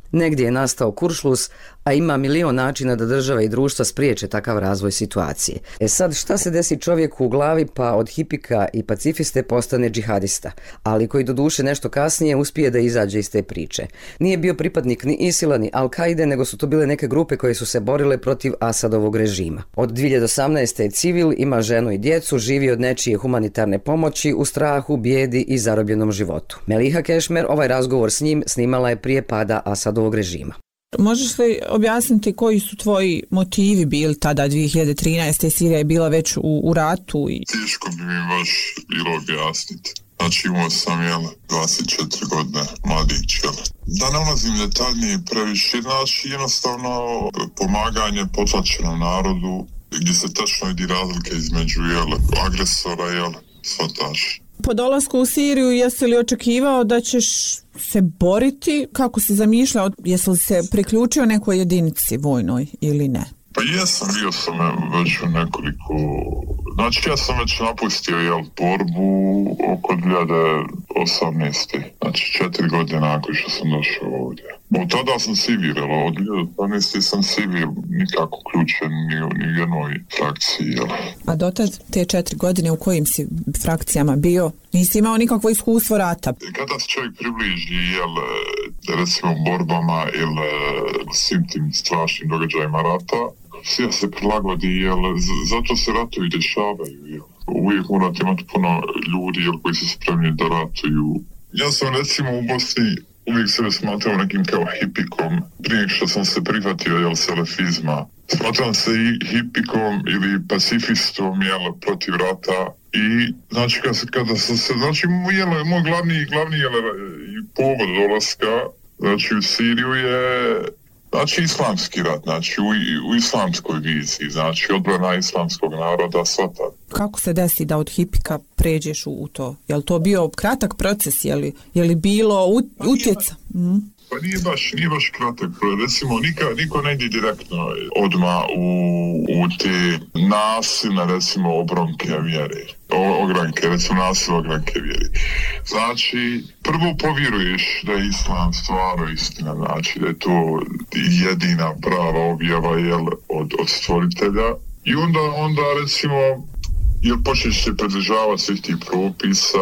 Negdje je nastao kuršlus, a ima milion načina da država i društva spriječe takav razvoj situacije. E sad, šta se desi čovjeku u glavi pa od hipika i pacifiste postane džihadista, ali koji doduše nešto kasnije uspije da izađe iz te priče. Nije bio pripadnik ni Isila ni Al-Kaide, nego su to bile neke grupe koje su se borile protiv Asadovog režima. Od dvije hiljade osamnaeste je civil, ima ženu i djecu, živi od nečije humanitarne pomoći u strahu, bijedi i zarobljenom životu. Meliha Kešmer ovaj razgovor s njim snimala je prije pada Asadovog režima. Možeš li objasniti koji su tvoji motivi bili tada dvije hiljade trinaeste. Sirija je bila već u, u ratu? I... Teško bi mi baš bilo objasniti. Znači imao sam jel, dvadeset četiri godine, mladić. Jel. Da ne ulazim detaljnije previše, znači jednostavno pomaganje potlačenom narodu gdje se tačno vidi razlike između jel, agresora i svataša. Po dolasku u Siriju jesi li očekivao da ćeš se boriti? Kako si zamišljao? Jesi li se priključio nekoj jedinici vojnoj ili ne? Pa jesam, bio sam već u nekoliko... Znači ja sam već napustio jel, borbu oko dvije hiljade osamnaeste. Znači četiri godine nakon što sam došao ovdje. Od tada sam civil, od dvije hiljade osamnaeste sam civil, nikako uključen ni, ni u jednoj frakciji. Jel. A dotad te četiri godine u kojim si frakcijama bio? Nisi imao nikakvo iskustvo rata? Kada se čovjek približi, jel, recimo borbama ili svim tim strašnim događajima rata, sve se prilagodi, jel, zato se ratovi dešavaju, jel. Uvijek morate imati puno ljudi, jel, koji su spremni da ratuju. Ja sam recimo u Bosni uvijek sebe smatrao nekim kao hipikom, prije što sam se prihvatio, jel, selefizma. Smatram se i hipikom ili pacifistom, jel, protiv rata. I, znači, kada, kada sam se, znači, jel, moj glavni, glavni, jel, povod dolaska, znači, u Siriju je... Znači islamski rat, znači u, u islamskoj viziji, znači odbrana islamskog naroda, svata. Kako se desi da od hipika pređeš u, u to? Je li to bio kratak proces, je li, je li bilo ut, utjeca? Mm. Pa nije baš, nije baš kratak, recimo nika, niko ne ide direktno odmah u, u te nasilne, recimo, obronke vjere, o, ogranke, recimo nasilne ogranke vjere. Znači, prvo povjeruješ da je islam stvarno istina, znači da je to jedina prava objava jel, od, od stvoritelja i onda, onda recimo, jel počneš se pridržavati svih tih propisa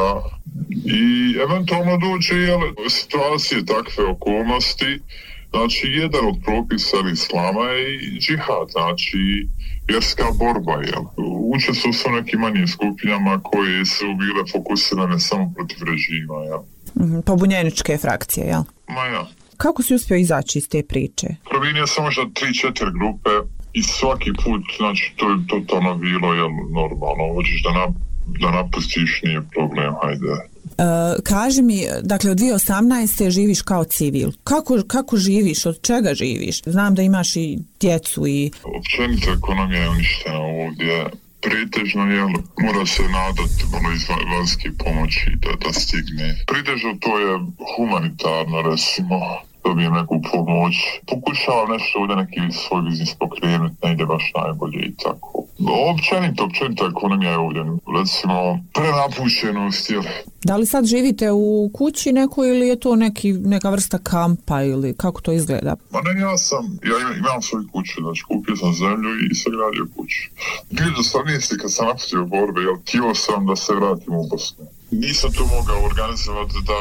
i eventualno dođe jel, situacije takve okolnosti, znači jedan od propisa islama je i džihad, znači vjerska borba, jel. Učestvo su nekim manjim skupinama koje su bile fokusirane samo protiv režima, jel. Mm, pobunjeničke frakcije, jel? Ma ja. Kako si uspio izaći iz te priče? Promijenio sam možda tri četiri grupe i svaki put, znači to je totalno bilo, jel, normalno, hoćeš da, nap, da napustiš, nije problem, hajde. Uh, kaži mi, dakle od dvije hiljade osamnaeste živiš kao civil. Kako, kako živiš? Od čega živiš? Znam da imaš i djecu i... Općenito ekonomija je uništena ovdje. Pretežno, jel, mora se nadati ono iz vanjske pomoći da, da stigne. Pretežno to je humanitarno, recimo, dobijem neku pomoć. Pokušavam nešto ovdje neki svoj biznis pokrenuti, ne ide baš najbolje i tako. Općenito, općenito ekonomija je ovdje, recimo, prenapušenost, jel. Da li sad živite u kući nekoj ili je to neki, neka vrsta kampa ili kako to izgleda? Ma ne, ja sam, ja imam svoju kuću, znači kupio sam zemlju i sagradio kuću. dvije hiljade osamnaeste kad sam napustio borbe, jel, htio sam da se vratim u Bosnu. Nisam to mogao organizovati da...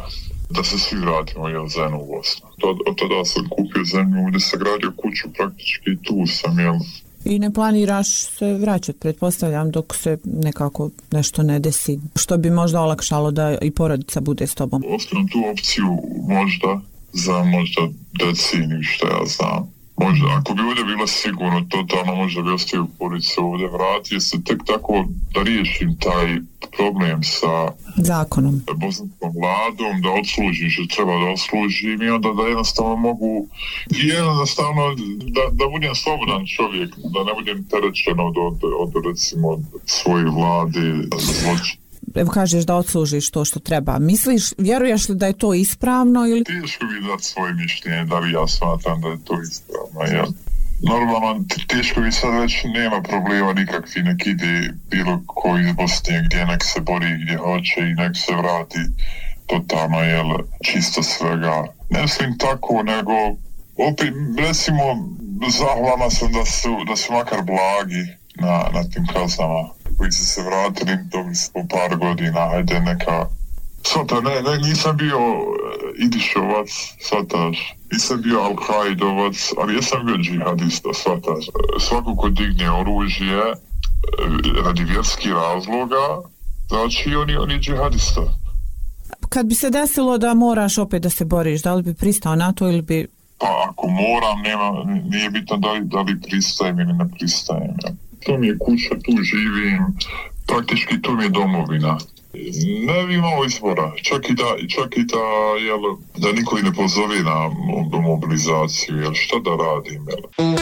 da se svi vratimo, jel, zajedno u Bosnu. Od tada sam kupio zemlju, gdje sam gradio kuću, praktički tu sam, jel. I ne planiraš se vraćati, pretpostavljam, dok se nekako nešto ne desi, što bi možda olakšalo da i porodica bude s tobom? Ostavim tu opciju možda, za možda deceniju, što ja znam. Možda, ako bi ovdje bilo sigurno, totalno možda bi ostavio porodicu ovdje, vratio se tek tako da riješim taj problem sa zakonom, bosanskom vladom, da odslužim što treba da odslužim i onda da jednostavno mogu i jednostavno da, da budem slobodan čovjek, da ne budem terećen od, od, od recimo od svoje vlade zločina. Evo kažeš da odslužiš to što treba. Misliš, vjeruješ li da je to ispravno ili... Teško bi dati svoje mišljenje, da li ja smatram da je to ispravno, ja. Normalno, teško bi sad već nema problema nikakvi, nek ide bilo koji iz Bosne gdje nek se bori gdje hoće i nek se vrati totalno, jel, čisto svega. Ne mislim tako, nego opet, recimo, zahvalna sam da su, da su makar blagi na, na tim kaznama koji su se vratili, dobili su po par godina, ajde neka... Svata, ne, ne, nisam bio Idišovac, svataš, nisam bio Al-Kaidovac, ali jesam bio džihadista, svataš. Svako ko digne oružje radi vjerskih razloga, znači on je, on je džihadista. Kad bi se desilo da moraš opet da se boriš, da li bi pristao na to ili bi... Pa ako moram, nema, nije bitno da li, da li pristajem ili ne pristajem. Ja. To mi je kuća, tu živim, praktički tu mi je domovina. Ne bi imao izbora, čak i da, čak i da, jel, da niko i ne pozove na mobilizaciju, jel, šta da radim, jel.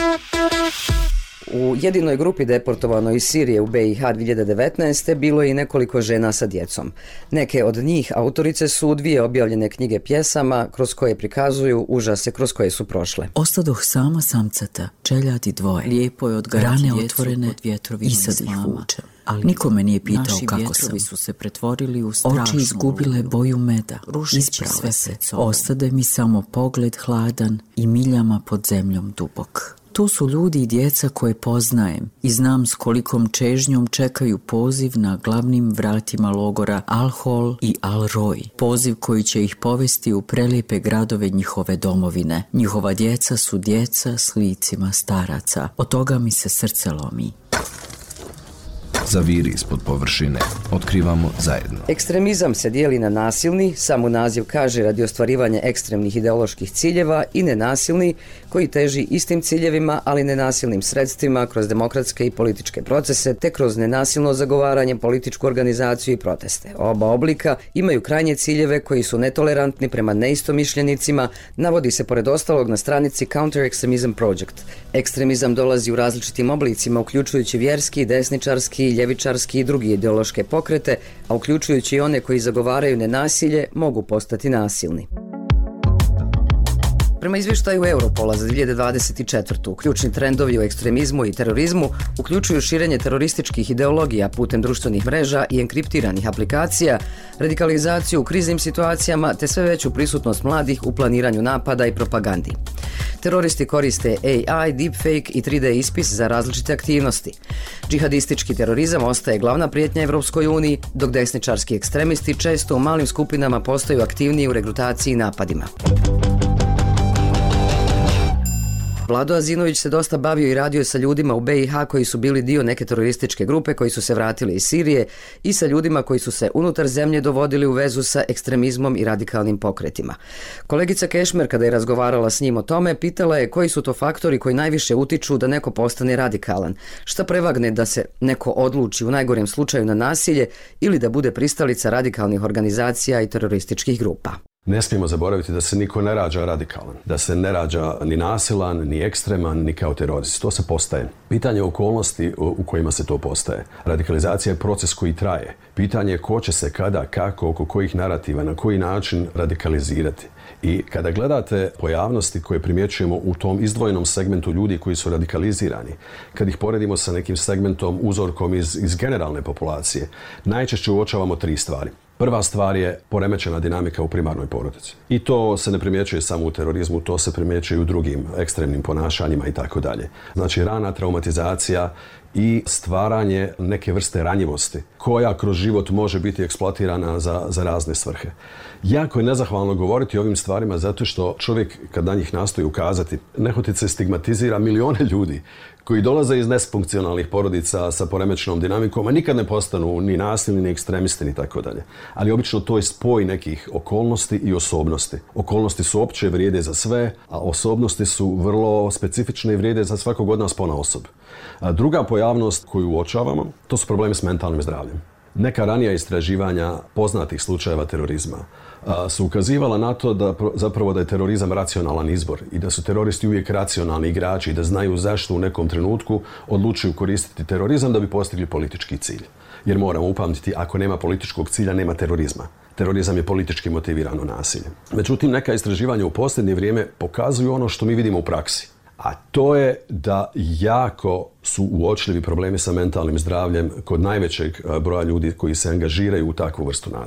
U jedinoj grupi deportovanoj iz Sirije u B i H dvije hiljade devetnaeste. bilo je i nekoliko žena sa djecom. Neke od njih autorice su dvije objavljene knjige pjesama kroz koje prikazuju užase kroz koje su prošle. Ostadoh sama samcata, čeljadi dvoje, lijepo je odgajati rane otvorene i sad ih vučem. Ali niko me nije pitao kako sam. Su se pretvorili u strašnu oči izgubile boju meda, isprave se, ostade mi samo pogled hladan i miljama pod zemljom dubok. To su ljudi i djeca koje poznajem i znam s kolikom čežnjom čekaju poziv na glavnim vratima logora Al-Hol i Al-Roj. Poziv koji će ih povesti u prelijepe gradove njihove domovine. Njihova djeca su djeca s licima staraca. Od toga mi se srce lomi. Zaviri ispod površine. Otkrivamo zajedno. Ekstremizam se dijeli na nasilni, samo naziv kaže radi ostvarivanja ekstremnih ideoloških ciljeva, i nenasilni, koji teži istim ciljevima, ali nenasilnim sredstvima kroz demokratske i političke procese, te kroz nenasilno zagovaranje, političku organizaciju i proteste. Oba oblika imaju krajnje ciljeve koji su netolerantni prema neistomišljenicima, navodi se pored ostalog na stranici Counter Extremism Project. Ekstremizam dolazi u različitim oblicima, uključujući vjerski, desničarski, ljevičarski i drugi ideološke pokrete, a uključujući i one koji zagovaraju nenasilje, mogu postati nasilni. Prema izvještaju Europola za dvije hiljade dvadeset četvrtu. ključni trendovi u ekstremizmu i terorizmu uključuju širenje terorističkih ideologija putem društvenih mreža i enkriptiranih aplikacija, radikalizaciju u kriznim situacijama te sve veću prisutnost mladih u planiranju napada i propagandi. Teroristi koriste A I, deepfake i tri D ispis za različite aktivnosti. Džihadistički terorizam ostaje glavna prijetnja Evropskoj uniji, dok desničarski ekstremisti često u malim skupinama postaju aktivniji u regrutaciji i napadima. Vlado Azinović se dosta bavio i radio sa ljudima u B i H koji su bili dio neke terorističke grupe koji su se vratili iz Sirije i sa ljudima koji su se unutar zemlje dovodili u vezu sa ekstremizmom i radikalnim pokretima. Kolegica Kešmer, kada je razgovarala s njim o tome, pitala je koji su to faktori koji najviše utiču da neko postane radikalan. Šta prevagne da se neko odluči u najgorem slučaju na nasilje ili da bude pristalica radikalnih organizacija i terorističkih grupa. Ne smijemo zaboraviti da se niko ne rađa radikalan, da se ne rađa ni nasilan, ni ekstreman, ni kao terorist. To se postaje. Pitanje okolnosti u kojima se to postaje. Radikalizacija je proces koji traje. Pitanje je ko će se kada, kako, oko kojih narativa, na koji način radikalizirati. I kada gledate pojavnosti koje primjećujemo u tom izdvojenom segmentu ljudi koji su radikalizirani, kad ih poredimo sa nekim segmentom, uzorkom iz, iz generalne populacije, najčešće uočavamo tri stvari. Prva stvar je poremećena dinamika u primarnoj porodici. I to se ne primjećuje samo u terorizmu, to se primjećuje i u drugim ekstremnim ponašanjima i tako dalje. Znači rana traumatizacija i stvaranje neke vrste ranjivosti koja kroz život može biti eksploatirana za, za razne svrhe. Jako je nezahvalno govoriti o ovim stvarima zato što čovjek kad na njih nastoji ukazati, nehotice stigmatizira milione ljudi koji dolaze iz nesfunkcionalnih porodica sa poremećenom dinamikom, a nikad ne postanu ni nasilni, ni ekstremisti, ni tako dalje. Ali obično to je spoj nekih okolnosti i osobnosti. Okolnosti su opće, vrijede za sve, a osobnosti su vrlo specifične i vrijede za svakog od nas ponaosob. A druga pojavnost koju uočavamo, to su problemi s mentalnim zdravljem. Neka ranija istraživanja poznatih slučajeva terorizma a, su ukazivala na to da zapravo da je terorizam racionalan izbor i da su teroristi uvijek racionalni igrači i da znaju zašto u nekom trenutku odlučuju koristiti terorizam da bi postigli politički cilj. Jer moramo upamtiti, ako nema političkog cilja, nema terorizma. Terorizam je politički motivirano nasilje. Međutim, neka istraživanja u posljednje vrijeme pokazuju ono što mi vidimo u praksi. A to je da jako su uočljivi problemi sa mentalnim zdravljem kod najvećeg broja ljudi koji se angažiraju u takvu vrstu nasilja.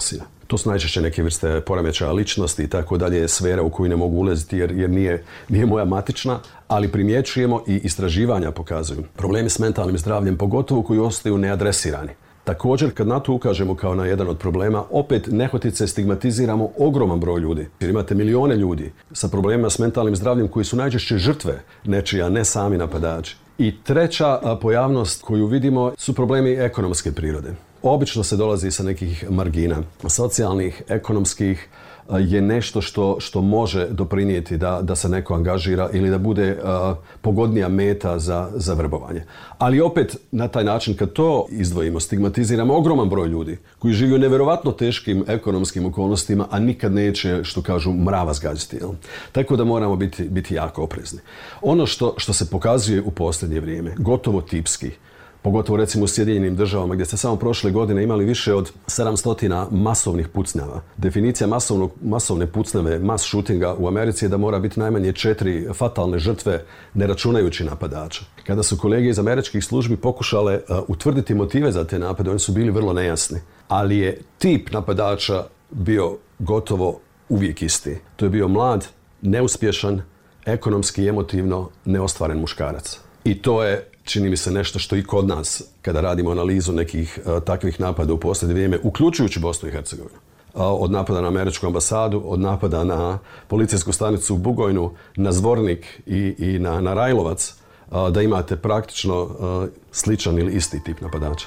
To su najčešće neke vrste poremećaja ličnosti i tako dalje, sfera u koju ne mogu ulaziti jer, jer nije, nije moja matična, ali primjećujemo i istraživanja pokazuju problemi s mentalnim zdravljem, pogotovo koji ostaju neadresirani. Također, kad na to ukažemo kao na jedan od problema, opet nehotice stigmatiziramo ogroman broj ljudi. Jer imate milione ljudi sa problemima s mentalnim zdravljem koji su najčešće žrtve nečija, ne sami napadači. I treća pojavnost koju vidimo su problemi ekonomske prirode. Obično se dolazi sa nekih margina, socijalnih, ekonomskih, je nešto što, što može doprinijeti da, da se neko angažira ili da bude uh, pogodnija meta za, za vrbovanje. Ali opet na taj način kad to izdvojimo, stigmatiziramo ogroman broj ljudi koji žive u nevjerovatno teškim ekonomskim okolnostima, a nikad neće, što kažu, mrava zgađati. Jel? Tako da moramo biti, biti jako oprezni. Ono što, što se pokazuje u posljednje vrijeme, gotovo tipski, pogotovo recimo u Sjedinjenim državama gdje ste samo prošle godine imali više od sedamsto masovnih pucnjava. Definicija masovnog, masovne pucnjave, mass shootinga u Americi je da mora biti najmanje četiri fatalne žrtve ne računajući napadača. Kada su kolege iz američkih službi pokušale uh, utvrditi motive za te napade, oni su bili vrlo nejasni. Ali je tip napadača bio gotovo uvijek isti. To je bio mlad, neuspješan, ekonomski i emotivno neostvaren muškarac. I to je, čini mi se, nešto što i kod nas, kada radimo analizu nekih uh, takvih napada u posljednje vrijeme, uključujući Bosnu i Hercegovinu, uh, od napada na američku ambasadu, od napada na policijsku stanicu u Bugojnu, na Zvornik i, i na, na Rajlovac, uh, da imate praktično uh, sličan ili isti tip napadača.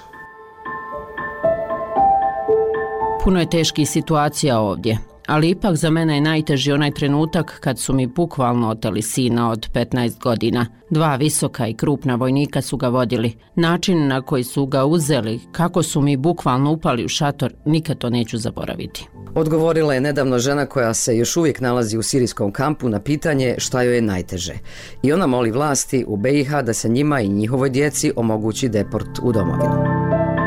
Puno je teških situacija ovdje. Ali ipak za mene je najteži onaj trenutak kad su mi bukvalno oteli sina od petnaest godina. Dva visoka i krupna vojnika su ga vodili. Način na koji su ga uzeli, kako su mi bukvalno upali u šator, nikad to neću zaboraviti. Odgovorila je nedavno žena koja se još uvijek nalazi u sirijskom kampu na pitanje šta joj je najteže. I ona moli vlasti u B i H da se njima i njihovoj djeci omogući deport u domovinu.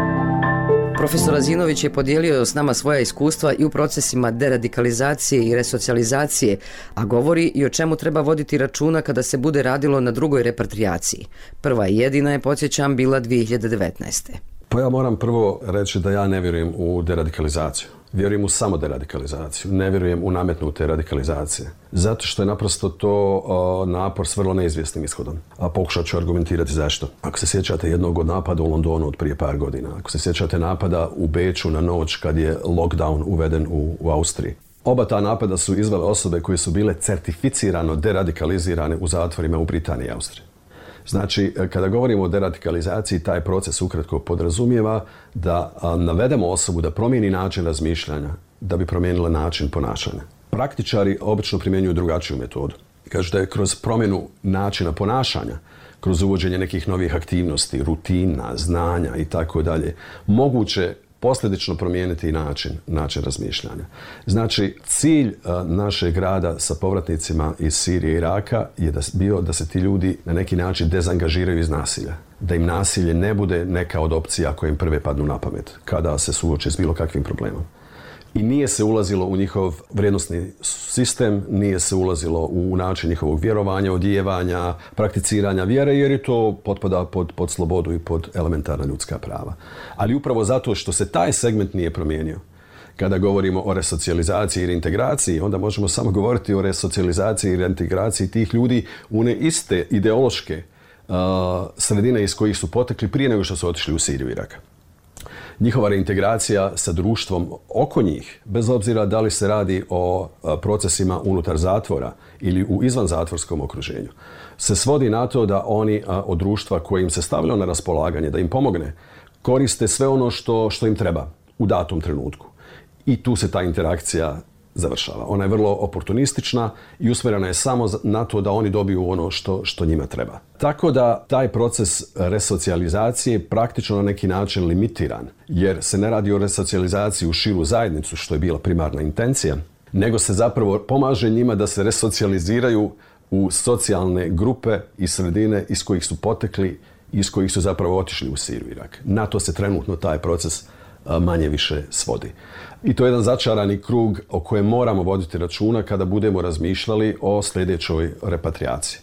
Profesor Azinović je podijelio s nama svoja iskustva i u procesima deradikalizacije i resocijalizacije, a govori i o čemu treba voditi računa kada se bude radilo na drugoj repatriaciji. Prva i jedina je, podsjećam, bila dvije hiljade devetnaeste. Pa ja moram prvo reći da ja ne vjerujem u deradikalizaciju. Vjerujem u samo deradikalizaciju. Ne vjerujem u nametnute radikalizacije. Zato što je naprosto to uh, napor s vrlo neizvjesnim ishodom. A pokušat ću argumentirati zašto. Ako se sjećate jednog od napada u Londonu od prije par godina, ako se sjećate napada u Beču na noć kad je lockdown uveden u, u Austriji. Oba ta napada su izvele osobe koje su bile certificirano deradikalizirane u zatvorima u Britaniji i Austriji. Znači, kada govorimo o deradikalizaciji, taj proces ukratko podrazumijeva da a, navedemo osobu da promijeni način razmišljanja, da bi promijenila način ponašanja. Praktičari obično primjenjuju drugačiju metodu. Kažu da je kroz promjenu načina ponašanja, kroz uvođenje nekih novih aktivnosti, rutina, znanja i tako dalje, moguće posljedično promijeniti i način, način razmišljanja. Znači, cilj uh, našeg rada sa povratnicima iz Sirije i Iraka je da, bio da se ti ljudi na neki način dezangažiraju iz nasilja. Da im nasilje ne bude neka od opcija koje im prve padnu na pamet kada se suoče s bilo kakvim problemom. I nije se ulazilo u njihov vrijednosni sistem, nije se ulazilo u način njihovog vjerovanja, odijevanja, prakticiranja vjere, jer je to potpada pod, pod slobodu i pod elementarna ljudska prava. Ali upravo zato što se taj segment nije promijenio, kada govorimo o resocijalizaciji i reintegraciji, onda možemo samo govoriti o resocijalizaciji i reintegraciji tih ljudi u one iste ideološke uh, sredine iz kojih su potekli prije nego što su otišli u Siriju i Irak. Njihova reintegracija sa društvom oko njih, bez obzira da li se radi o procesima unutar zatvora ili u izvanzatvorskom okruženju, se svodi na to da oni od društva koje im se stavljalo na raspolaganje, da im pomogne, koriste sve ono što, što im treba u datom trenutku. I tu se ta interakcija završava. Ona je vrlo oportunistična i usmjerena je samo na to da oni dobiju ono što, što njima treba. Tako da taj proces resocijalizacije je praktično na neki način limitiran, jer se ne radi o resocijalizaciji u širu zajednicu, što je bila primarna intencija, nego se zapravo pomaže njima da se resocijaliziraju u socijalne grupe i sredine iz kojih su potekli i iz kojih su zapravo otišli u Siriju i Irak. Na to se trenutno taj proces manje više svodi. I to je jedan začarani krug o kojem moramo voditi računa kada budemo razmišljali o sljedećoj repatriaciji.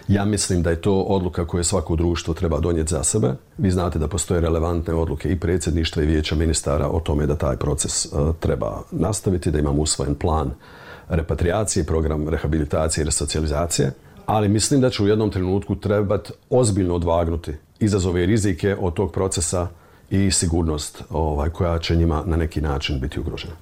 Ja mislim da je to odluka koju svako društvo treba donijeti za sebe. Vi znate da postoje relevantne odluke i predsjedništva i vijeća ministara o tome da taj proces uh, treba nastaviti, da imamo usvojen plan repatriacije, program rehabilitacije i resocijalizacije, ali mislim da će u jednom trenutku trebati ozbiljno odvagnuti izazove i rizike od tog procesa i sigurnost ovaj, koja će njima na neki način biti ugrožena.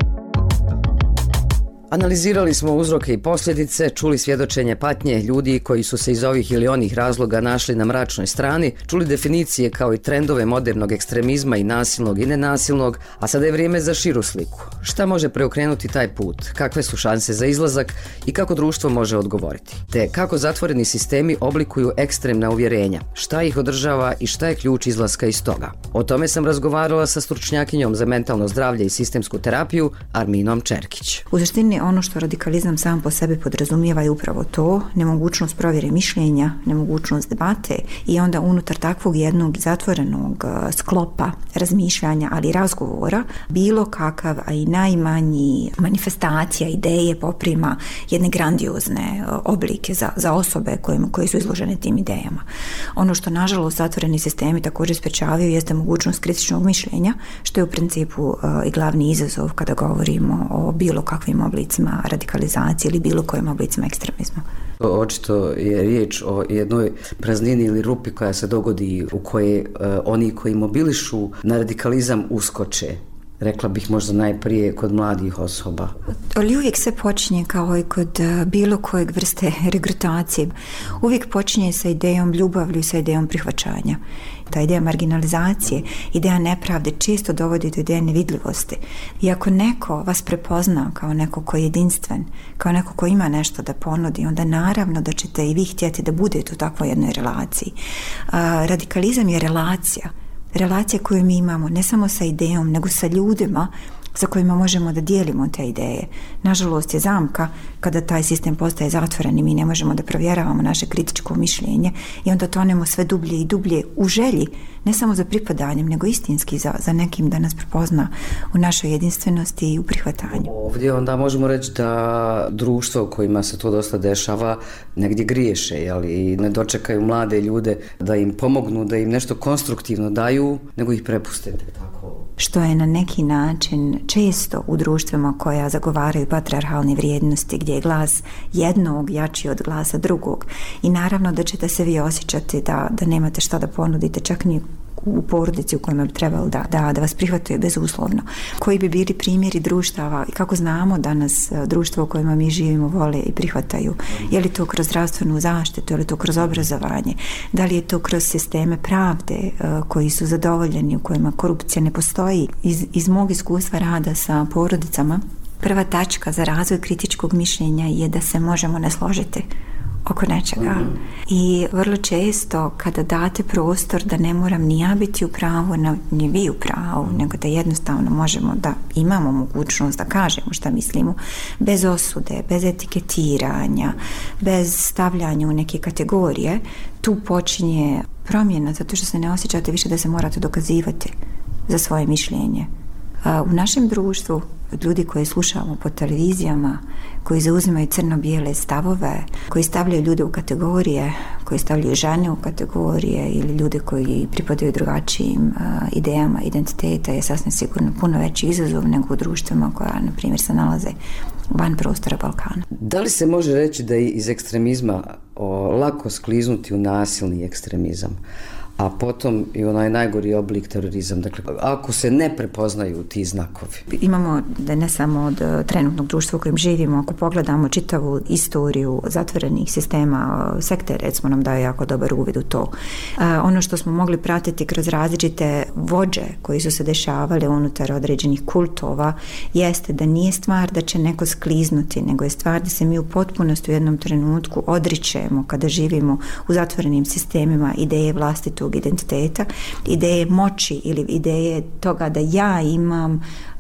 Analizirali smo uzroke i posljedice, čuli svjedočenje patnje ljudi koji su se iz ovih ili onih razloga našli na mračnoj strani, čuli definicije kao i trendove modernog ekstremizma i nasilnog i nenasilnog, a sada je vrijeme za širu sliku. Šta može preokrenuti taj put? Kakve su šanse za izlazak i kako društvo može odgovoriti? Te kako zatvoreni sistemi oblikuju ekstremna uvjerenja? Šta ih održava i šta je ključ izlaska iz toga? O tome sam razgovarala sa stručnjakinjom za mentalno zdravlje i sistemsku terapiju Arminom Čerkić. U suštini ono što radikalizam sam po sebi podrazumijeva je upravo to, nemogućnost provjere mišljenja, nemogućnost debate i onda unutar takvog jednog zatvorenog sklopa razmišljanja, ali i razgovora, bilo kakav, a i najmanji manifestacija, ideje poprima jedne grandiozne oblike za, za osobe koje, koje su izložene tim idejama. Ono što nažalost zatvoreni sistemi također sprečavaju jeste mogućnost kritičnog mišljenja, što je u principu uh, i glavni izazov kada govorimo o bilo kakvim oblicima radikalizacije ili bilo kojim oblicima ekstremizma. Očito je riječ o jednoj praznini ili rupi koja se dogodi u kojoj uh, oni koji mobilišu na radikalizam uskoče. Rekla bih možda najprije kod mladih osoba. Ali uvijek se počinje kao i kod bilo kojeg vrste regrutacije. Uvijek počinje sa idejom ljubavlju i sa idejom prihvaćanja. Ta ideja marginalizacije, ideja nepravde često dovodi do ideje nevidljivosti. I ako neko vas prepozna kao neko koji je jedinstven, kao neko koji ima nešto da ponudi, onda naravno da ćete i vi htjeti da budete u takvoj jednoj relaciji. A, radikalizam je relacija. Relacija koju mi imamo ne samo sa idejom, nego sa ljudima sa kojima možemo da dijelimo te ideje. Nažalost je zamka kada taj sistem postaje zatvoren i mi ne možemo da provjeravamo naše kritičko mišljenje i onda tonemo sve dublje i dublje u želji, ne samo za pripadanjem, nego istinski za, za nekim da nas prepozna u našoj jedinstvenosti i u prihvatanju. Ovdje onda možemo reći da društvo u kojima se to dosta dešava negdje griješe, jel, i ne dočekaju mlade ljude da im pomognu, da im nešto konstruktivno daju, nego ih prepustite tako. Što je na neki način često u društvima koja zagovaraju patrijarhalne vrijednosti, gdje je glas jednog jači od glasa drugog. I naravno da ćete se vi osjećati da, da nemate šta da ponudite, čak ni u porodici u kojima bi trebalo da, da, da vas prihvatuje bezuslovno. Koji bi bili primjeri društava i kako znamo da nas društvo u kojima mi živimo vole i prihvataju? Je li to kroz zdravstvenu zaštitu, je li to kroz obrazovanje? Da li je to kroz sisteme pravde uh, koji su zadovoljeni, u kojima korupcija ne postoji? Iz, iz mog iskustva rada sa porodicama, prva tačka za razvoj kritičkog mišljenja je da se možemo ne složiti oko nečega. Mm-hmm. I vrlo često kada date prostor da ne moram ni ja biti u pravu, ni vi u pravu, nego da jednostavno možemo da imamo mogućnost da kažemo šta mislimo, bez osude, bez etiketiranja, bez stavljanja u neke kategorije, tu počinje promjena, zato što se ne osjećate više da se morate dokazivati za svoje mišljenje. U našem društvu, ljudi koji slušamo po televizijama, koji zauzimaju crno-bijele stavove, koji stavljaju ljude u kategorije, koji stavljaju žene u kategorije ili ljude koji pripadaju drugačijim uh, idejama identiteta je sasvim sigurno puno veći izazov nego u društvima koja, na primjer, se nalaze van prostora Balkana. Da li se može reći da je iz ekstremizma o, lako skliznuti u nasilni ekstremizam, a potom i onaj najgori oblik terorizam, dakle, ako se ne prepoznaju ti znakovi? Imamo da ne samo od trenutnog društva u kojem živimo, ako pogledamo čitavu istoriju zatvorenih sistema, sekte recimo nam daje jako dobar uvid u to. A, ono što smo mogli pratiti kroz različite vođe koji su se dešavali unutar određenih kultova jeste da nije stvar da će neko skliznuti, nego je stvar da se mi u potpunosti u jednom trenutku odričemo kada živimo u zatvorenim sistemima ideje vlastitog identiteta, ideje moći ili ideje toga da ja imam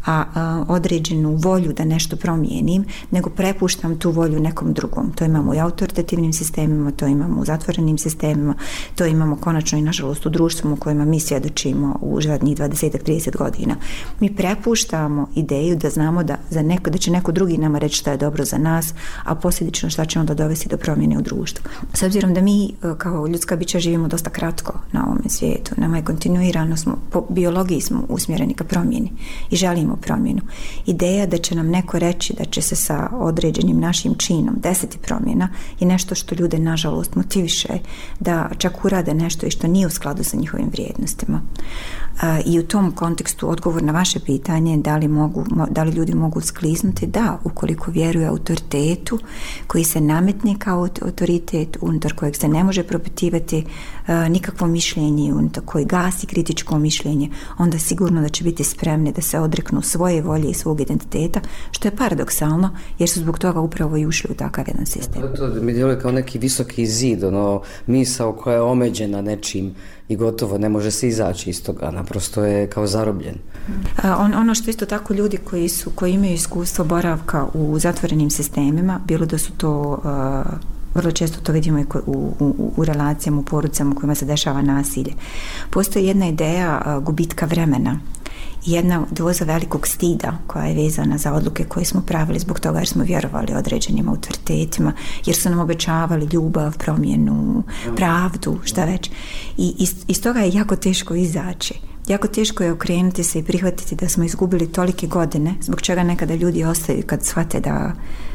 a, a određenu volju da nešto promijenim, nego prepuštam tu volju nekom drugom. To imamo i autoritativnim sistemima, to imamo u zatvorenim sistemima, to imamo konačno i nažalost u društvu u kojima mi svjedočimo u zadnjih dvadeset do trideset godina. Mi prepuštamo ideju da znamo da, za neko, da će neko drugi nama reći šta je dobro za nas, a posljedično šta će onda dovesti do promjene u društvu. S obzirom da mi kao ljudska bića živimo dosta kratko na ovome svijetu, nama je kontinuirano, smo, po biologiji smo usmjereni ka promjeni i želimo promjenu. Ideja da će nam neko reći da će se sa određenim našim činom desiti promjena je nešto što ljude nažalost motiviše da čak urade nešto i što nije u skladu sa njihovim vrijednostima. I u tom kontekstu odgovor na vaše pitanje da li, mogu, da li ljudi mogu skliznuti, da, ukoliko vjeruju autoritetu koji se nametne kao autoritet, unutar kojeg se ne može propitivati nikakvo mišljenje, unutar koji gasi kritičko mišljenje, onda sigurno da će biti spremni da se odreknu svoje volje i svog identiteta, što je paradoksalno, jer su zbog toga upravo i ušli u takav jedan sistem. To mi djeluje kao neki visoki zid, ono, misao koja je omeđena nečim i gotovo ne može se izaći iz toga, naprosto je kao zarobljen. On, ono što isto tako ljudi koji su koji imaju iskustvo boravka u zatvorenim sistemima, bilo da su to uh, vrlo često to vidimo i u, u, u relacijama, u porodicama u kojima se dešava nasilje. Postoji jedna ideja uh, gubitka vremena, jedna doza velikog stida koja je vezana za odluke koje smo pravili zbog toga jer smo vjerovali određenim autoritetima, jer su nam obećavali ljubav, promjenu, pravdu, šta već. I iz, iz toga je jako teško izaći. Jako teško je okrenuti se i prihvatiti da smo izgubili tolike godine, zbog čega nekada ljudi ostaju kad shvate da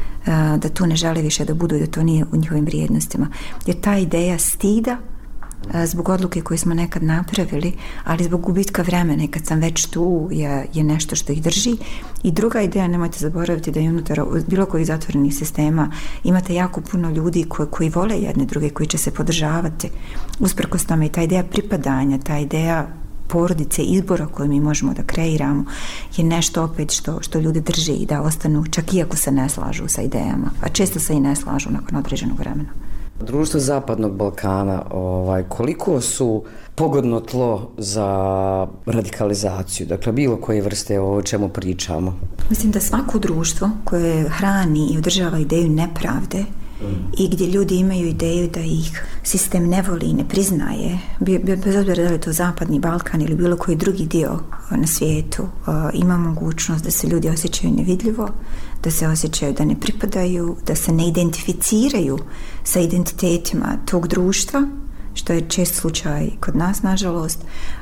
da tu ne žele više da budu i da to nije u njihovim vrijednostima. Jer ta ideja stida zbog odluke koje smo nekad napravili, ali zbog gubitka vremena i kad sam već tu je, je nešto što ih drži. I druga ideja, nemojte zaboraviti da je unutar bilo kojih zatvorenih sistema imate jako puno ljudi koji, koji vole jedne druge, koji će se podržavati. Usprkos tome i ta ideja pripadanja, ta ideja porodice, izbora koje mi možemo da kreiramo je nešto opet što, što ljudi drži i da ostanu čak iako se ne slažu sa idejama, a često se i ne slažu nakon određenog vremena. Društvo Zapadnog Balkana, ovaj, koliko su pogodno tlo za radikalizaciju, dakle bilo koje vrste o čemu pričamo? Mislim da svako društvo koje hrani i održava ideju nepravde i gdje ljudi imaju ideju da ih sistem ne voli i ne priznaje, bez obzira da li je to Zapadni Balkan ili bilo koji drugi dio na svijetu, ima mogućnost da se ljudi osjećaju nevidljivo, da se osjećaju da ne pripadaju, da se ne identificiraju sa identitetima tog društva, što je čest slučaj kod nas, nažalost,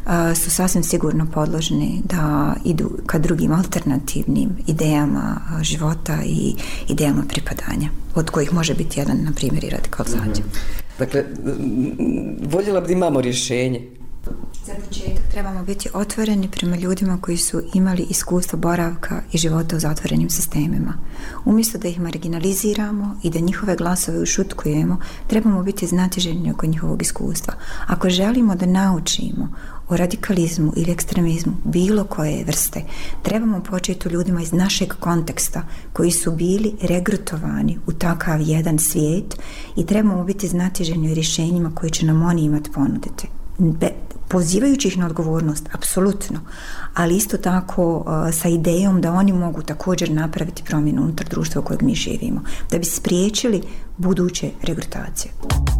su sasvim sigurno podložni da idu ka drugim alternativnim idejama života i idejama pripadanja, od kojih može biti jedan, na primjer, i radikalizacija. Dakle, voljela bi da imamo rješenje. Za početak trebamo biti otvoreni prema ljudima koji su imali iskustvo boravka i života u zatvorenim sistemima. Umjesto da ih marginaliziramo i da njihove glasove ušutkujemo, trebamo biti znatiželjni oko njihovog iskustva. Ako želimo da naučimo o radikalizmu ili ekstremizmu bilo koje vrste, trebamo početi u ljudima iz našeg konteksta koji su bili regrutovani u takav jedan svijet i trebamo biti znatiželjni o rješenjima koje će nam oni imati ponuditi. Be, pozivajući ih na odgovornost, apsolutno, ali isto tako uh, sa idejom da oni mogu također napraviti promjenu unutar društva u kojeg mi živimo, da bi spriječili buduće regrutacije.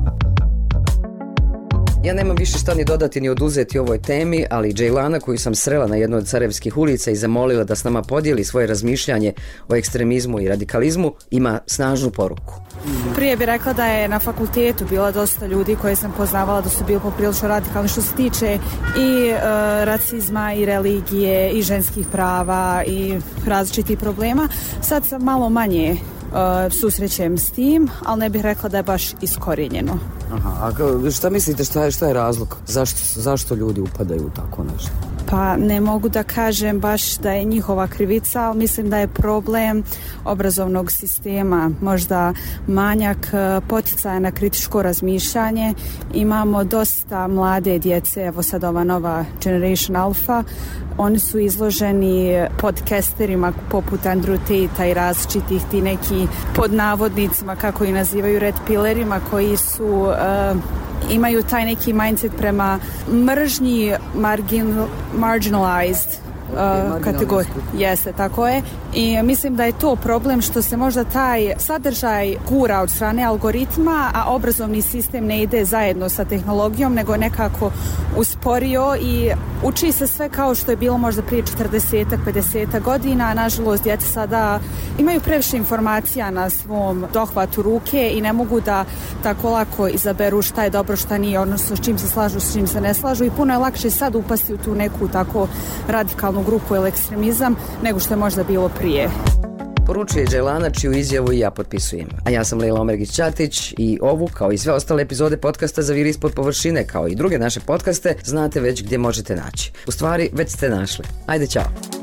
Ja nemam više šta ni dodati ni oduzeti ovoj temi, ali Džejlana koju sam srela na jednoj od Sarajevskih ulica i zamolila da s nama podijeli svoje razmišljanje o ekstremizmu i radikalizmu, ima snažnu poruku. Prije bih rekla da je na fakultetu bila dosta ljudi koje sam poznavala da su bili poprilično radikalni što se tiče i e, rasizma i religije i ženskih prava i različitih problema. Sad sam malo manje Uh, susrećem s tim, ali ne bih rekla da je baš iskorijenjeno. Aha, a šta mislite, šta je, šta je razlog? Zašto, zašto ljudi upadaju u tako nešto? Pa ne mogu da kažem baš da je njihova krivica, ali mislim da je problem obrazovnog sistema, možda manjak poticaja na kritičko razmišljanje. Imamo dosta mlade djece, evo sad ova nova Generation Alpha, oni su izloženi podcasterima poput Andrew Tate-a i različitih ti neki pod navodnicima, kako ih nazivaju, red pillerima, koji su uh, imaju taj neki mindset prema mržnji margin, marginalized uh, kategorije. Jeste, tako je. I mislim da je to problem što se možda taj sadržaj gura od strane algoritma, a obrazovni sistem ne ide zajedno sa tehnologijom, nego nekako usporio i uči se sve kao što je bilo možda prije četrdesetak, pedesetak godina, a nažalost djeca sada imaju previše informacija na svom dohvatu ruke i ne mogu da tako lako izaberu šta je dobro, šta nije, odnosno s čim se slažu, s čim se ne slažu i puno je lakše sad upasti u tu neku tako radikalnu grupu ili ekstremizam nego što je možda bilo prije. Poručuje Dželana, čiju izjavu i ja potpisujem. A ja sam Lejla Omergić-Ćatić i ovu, kao i sve ostale epizode podcasta Zaviri ispod površine, kao i druge naše podcaste, znate već gdje možete naći. U stvari, već ste našli. Ajde, čao!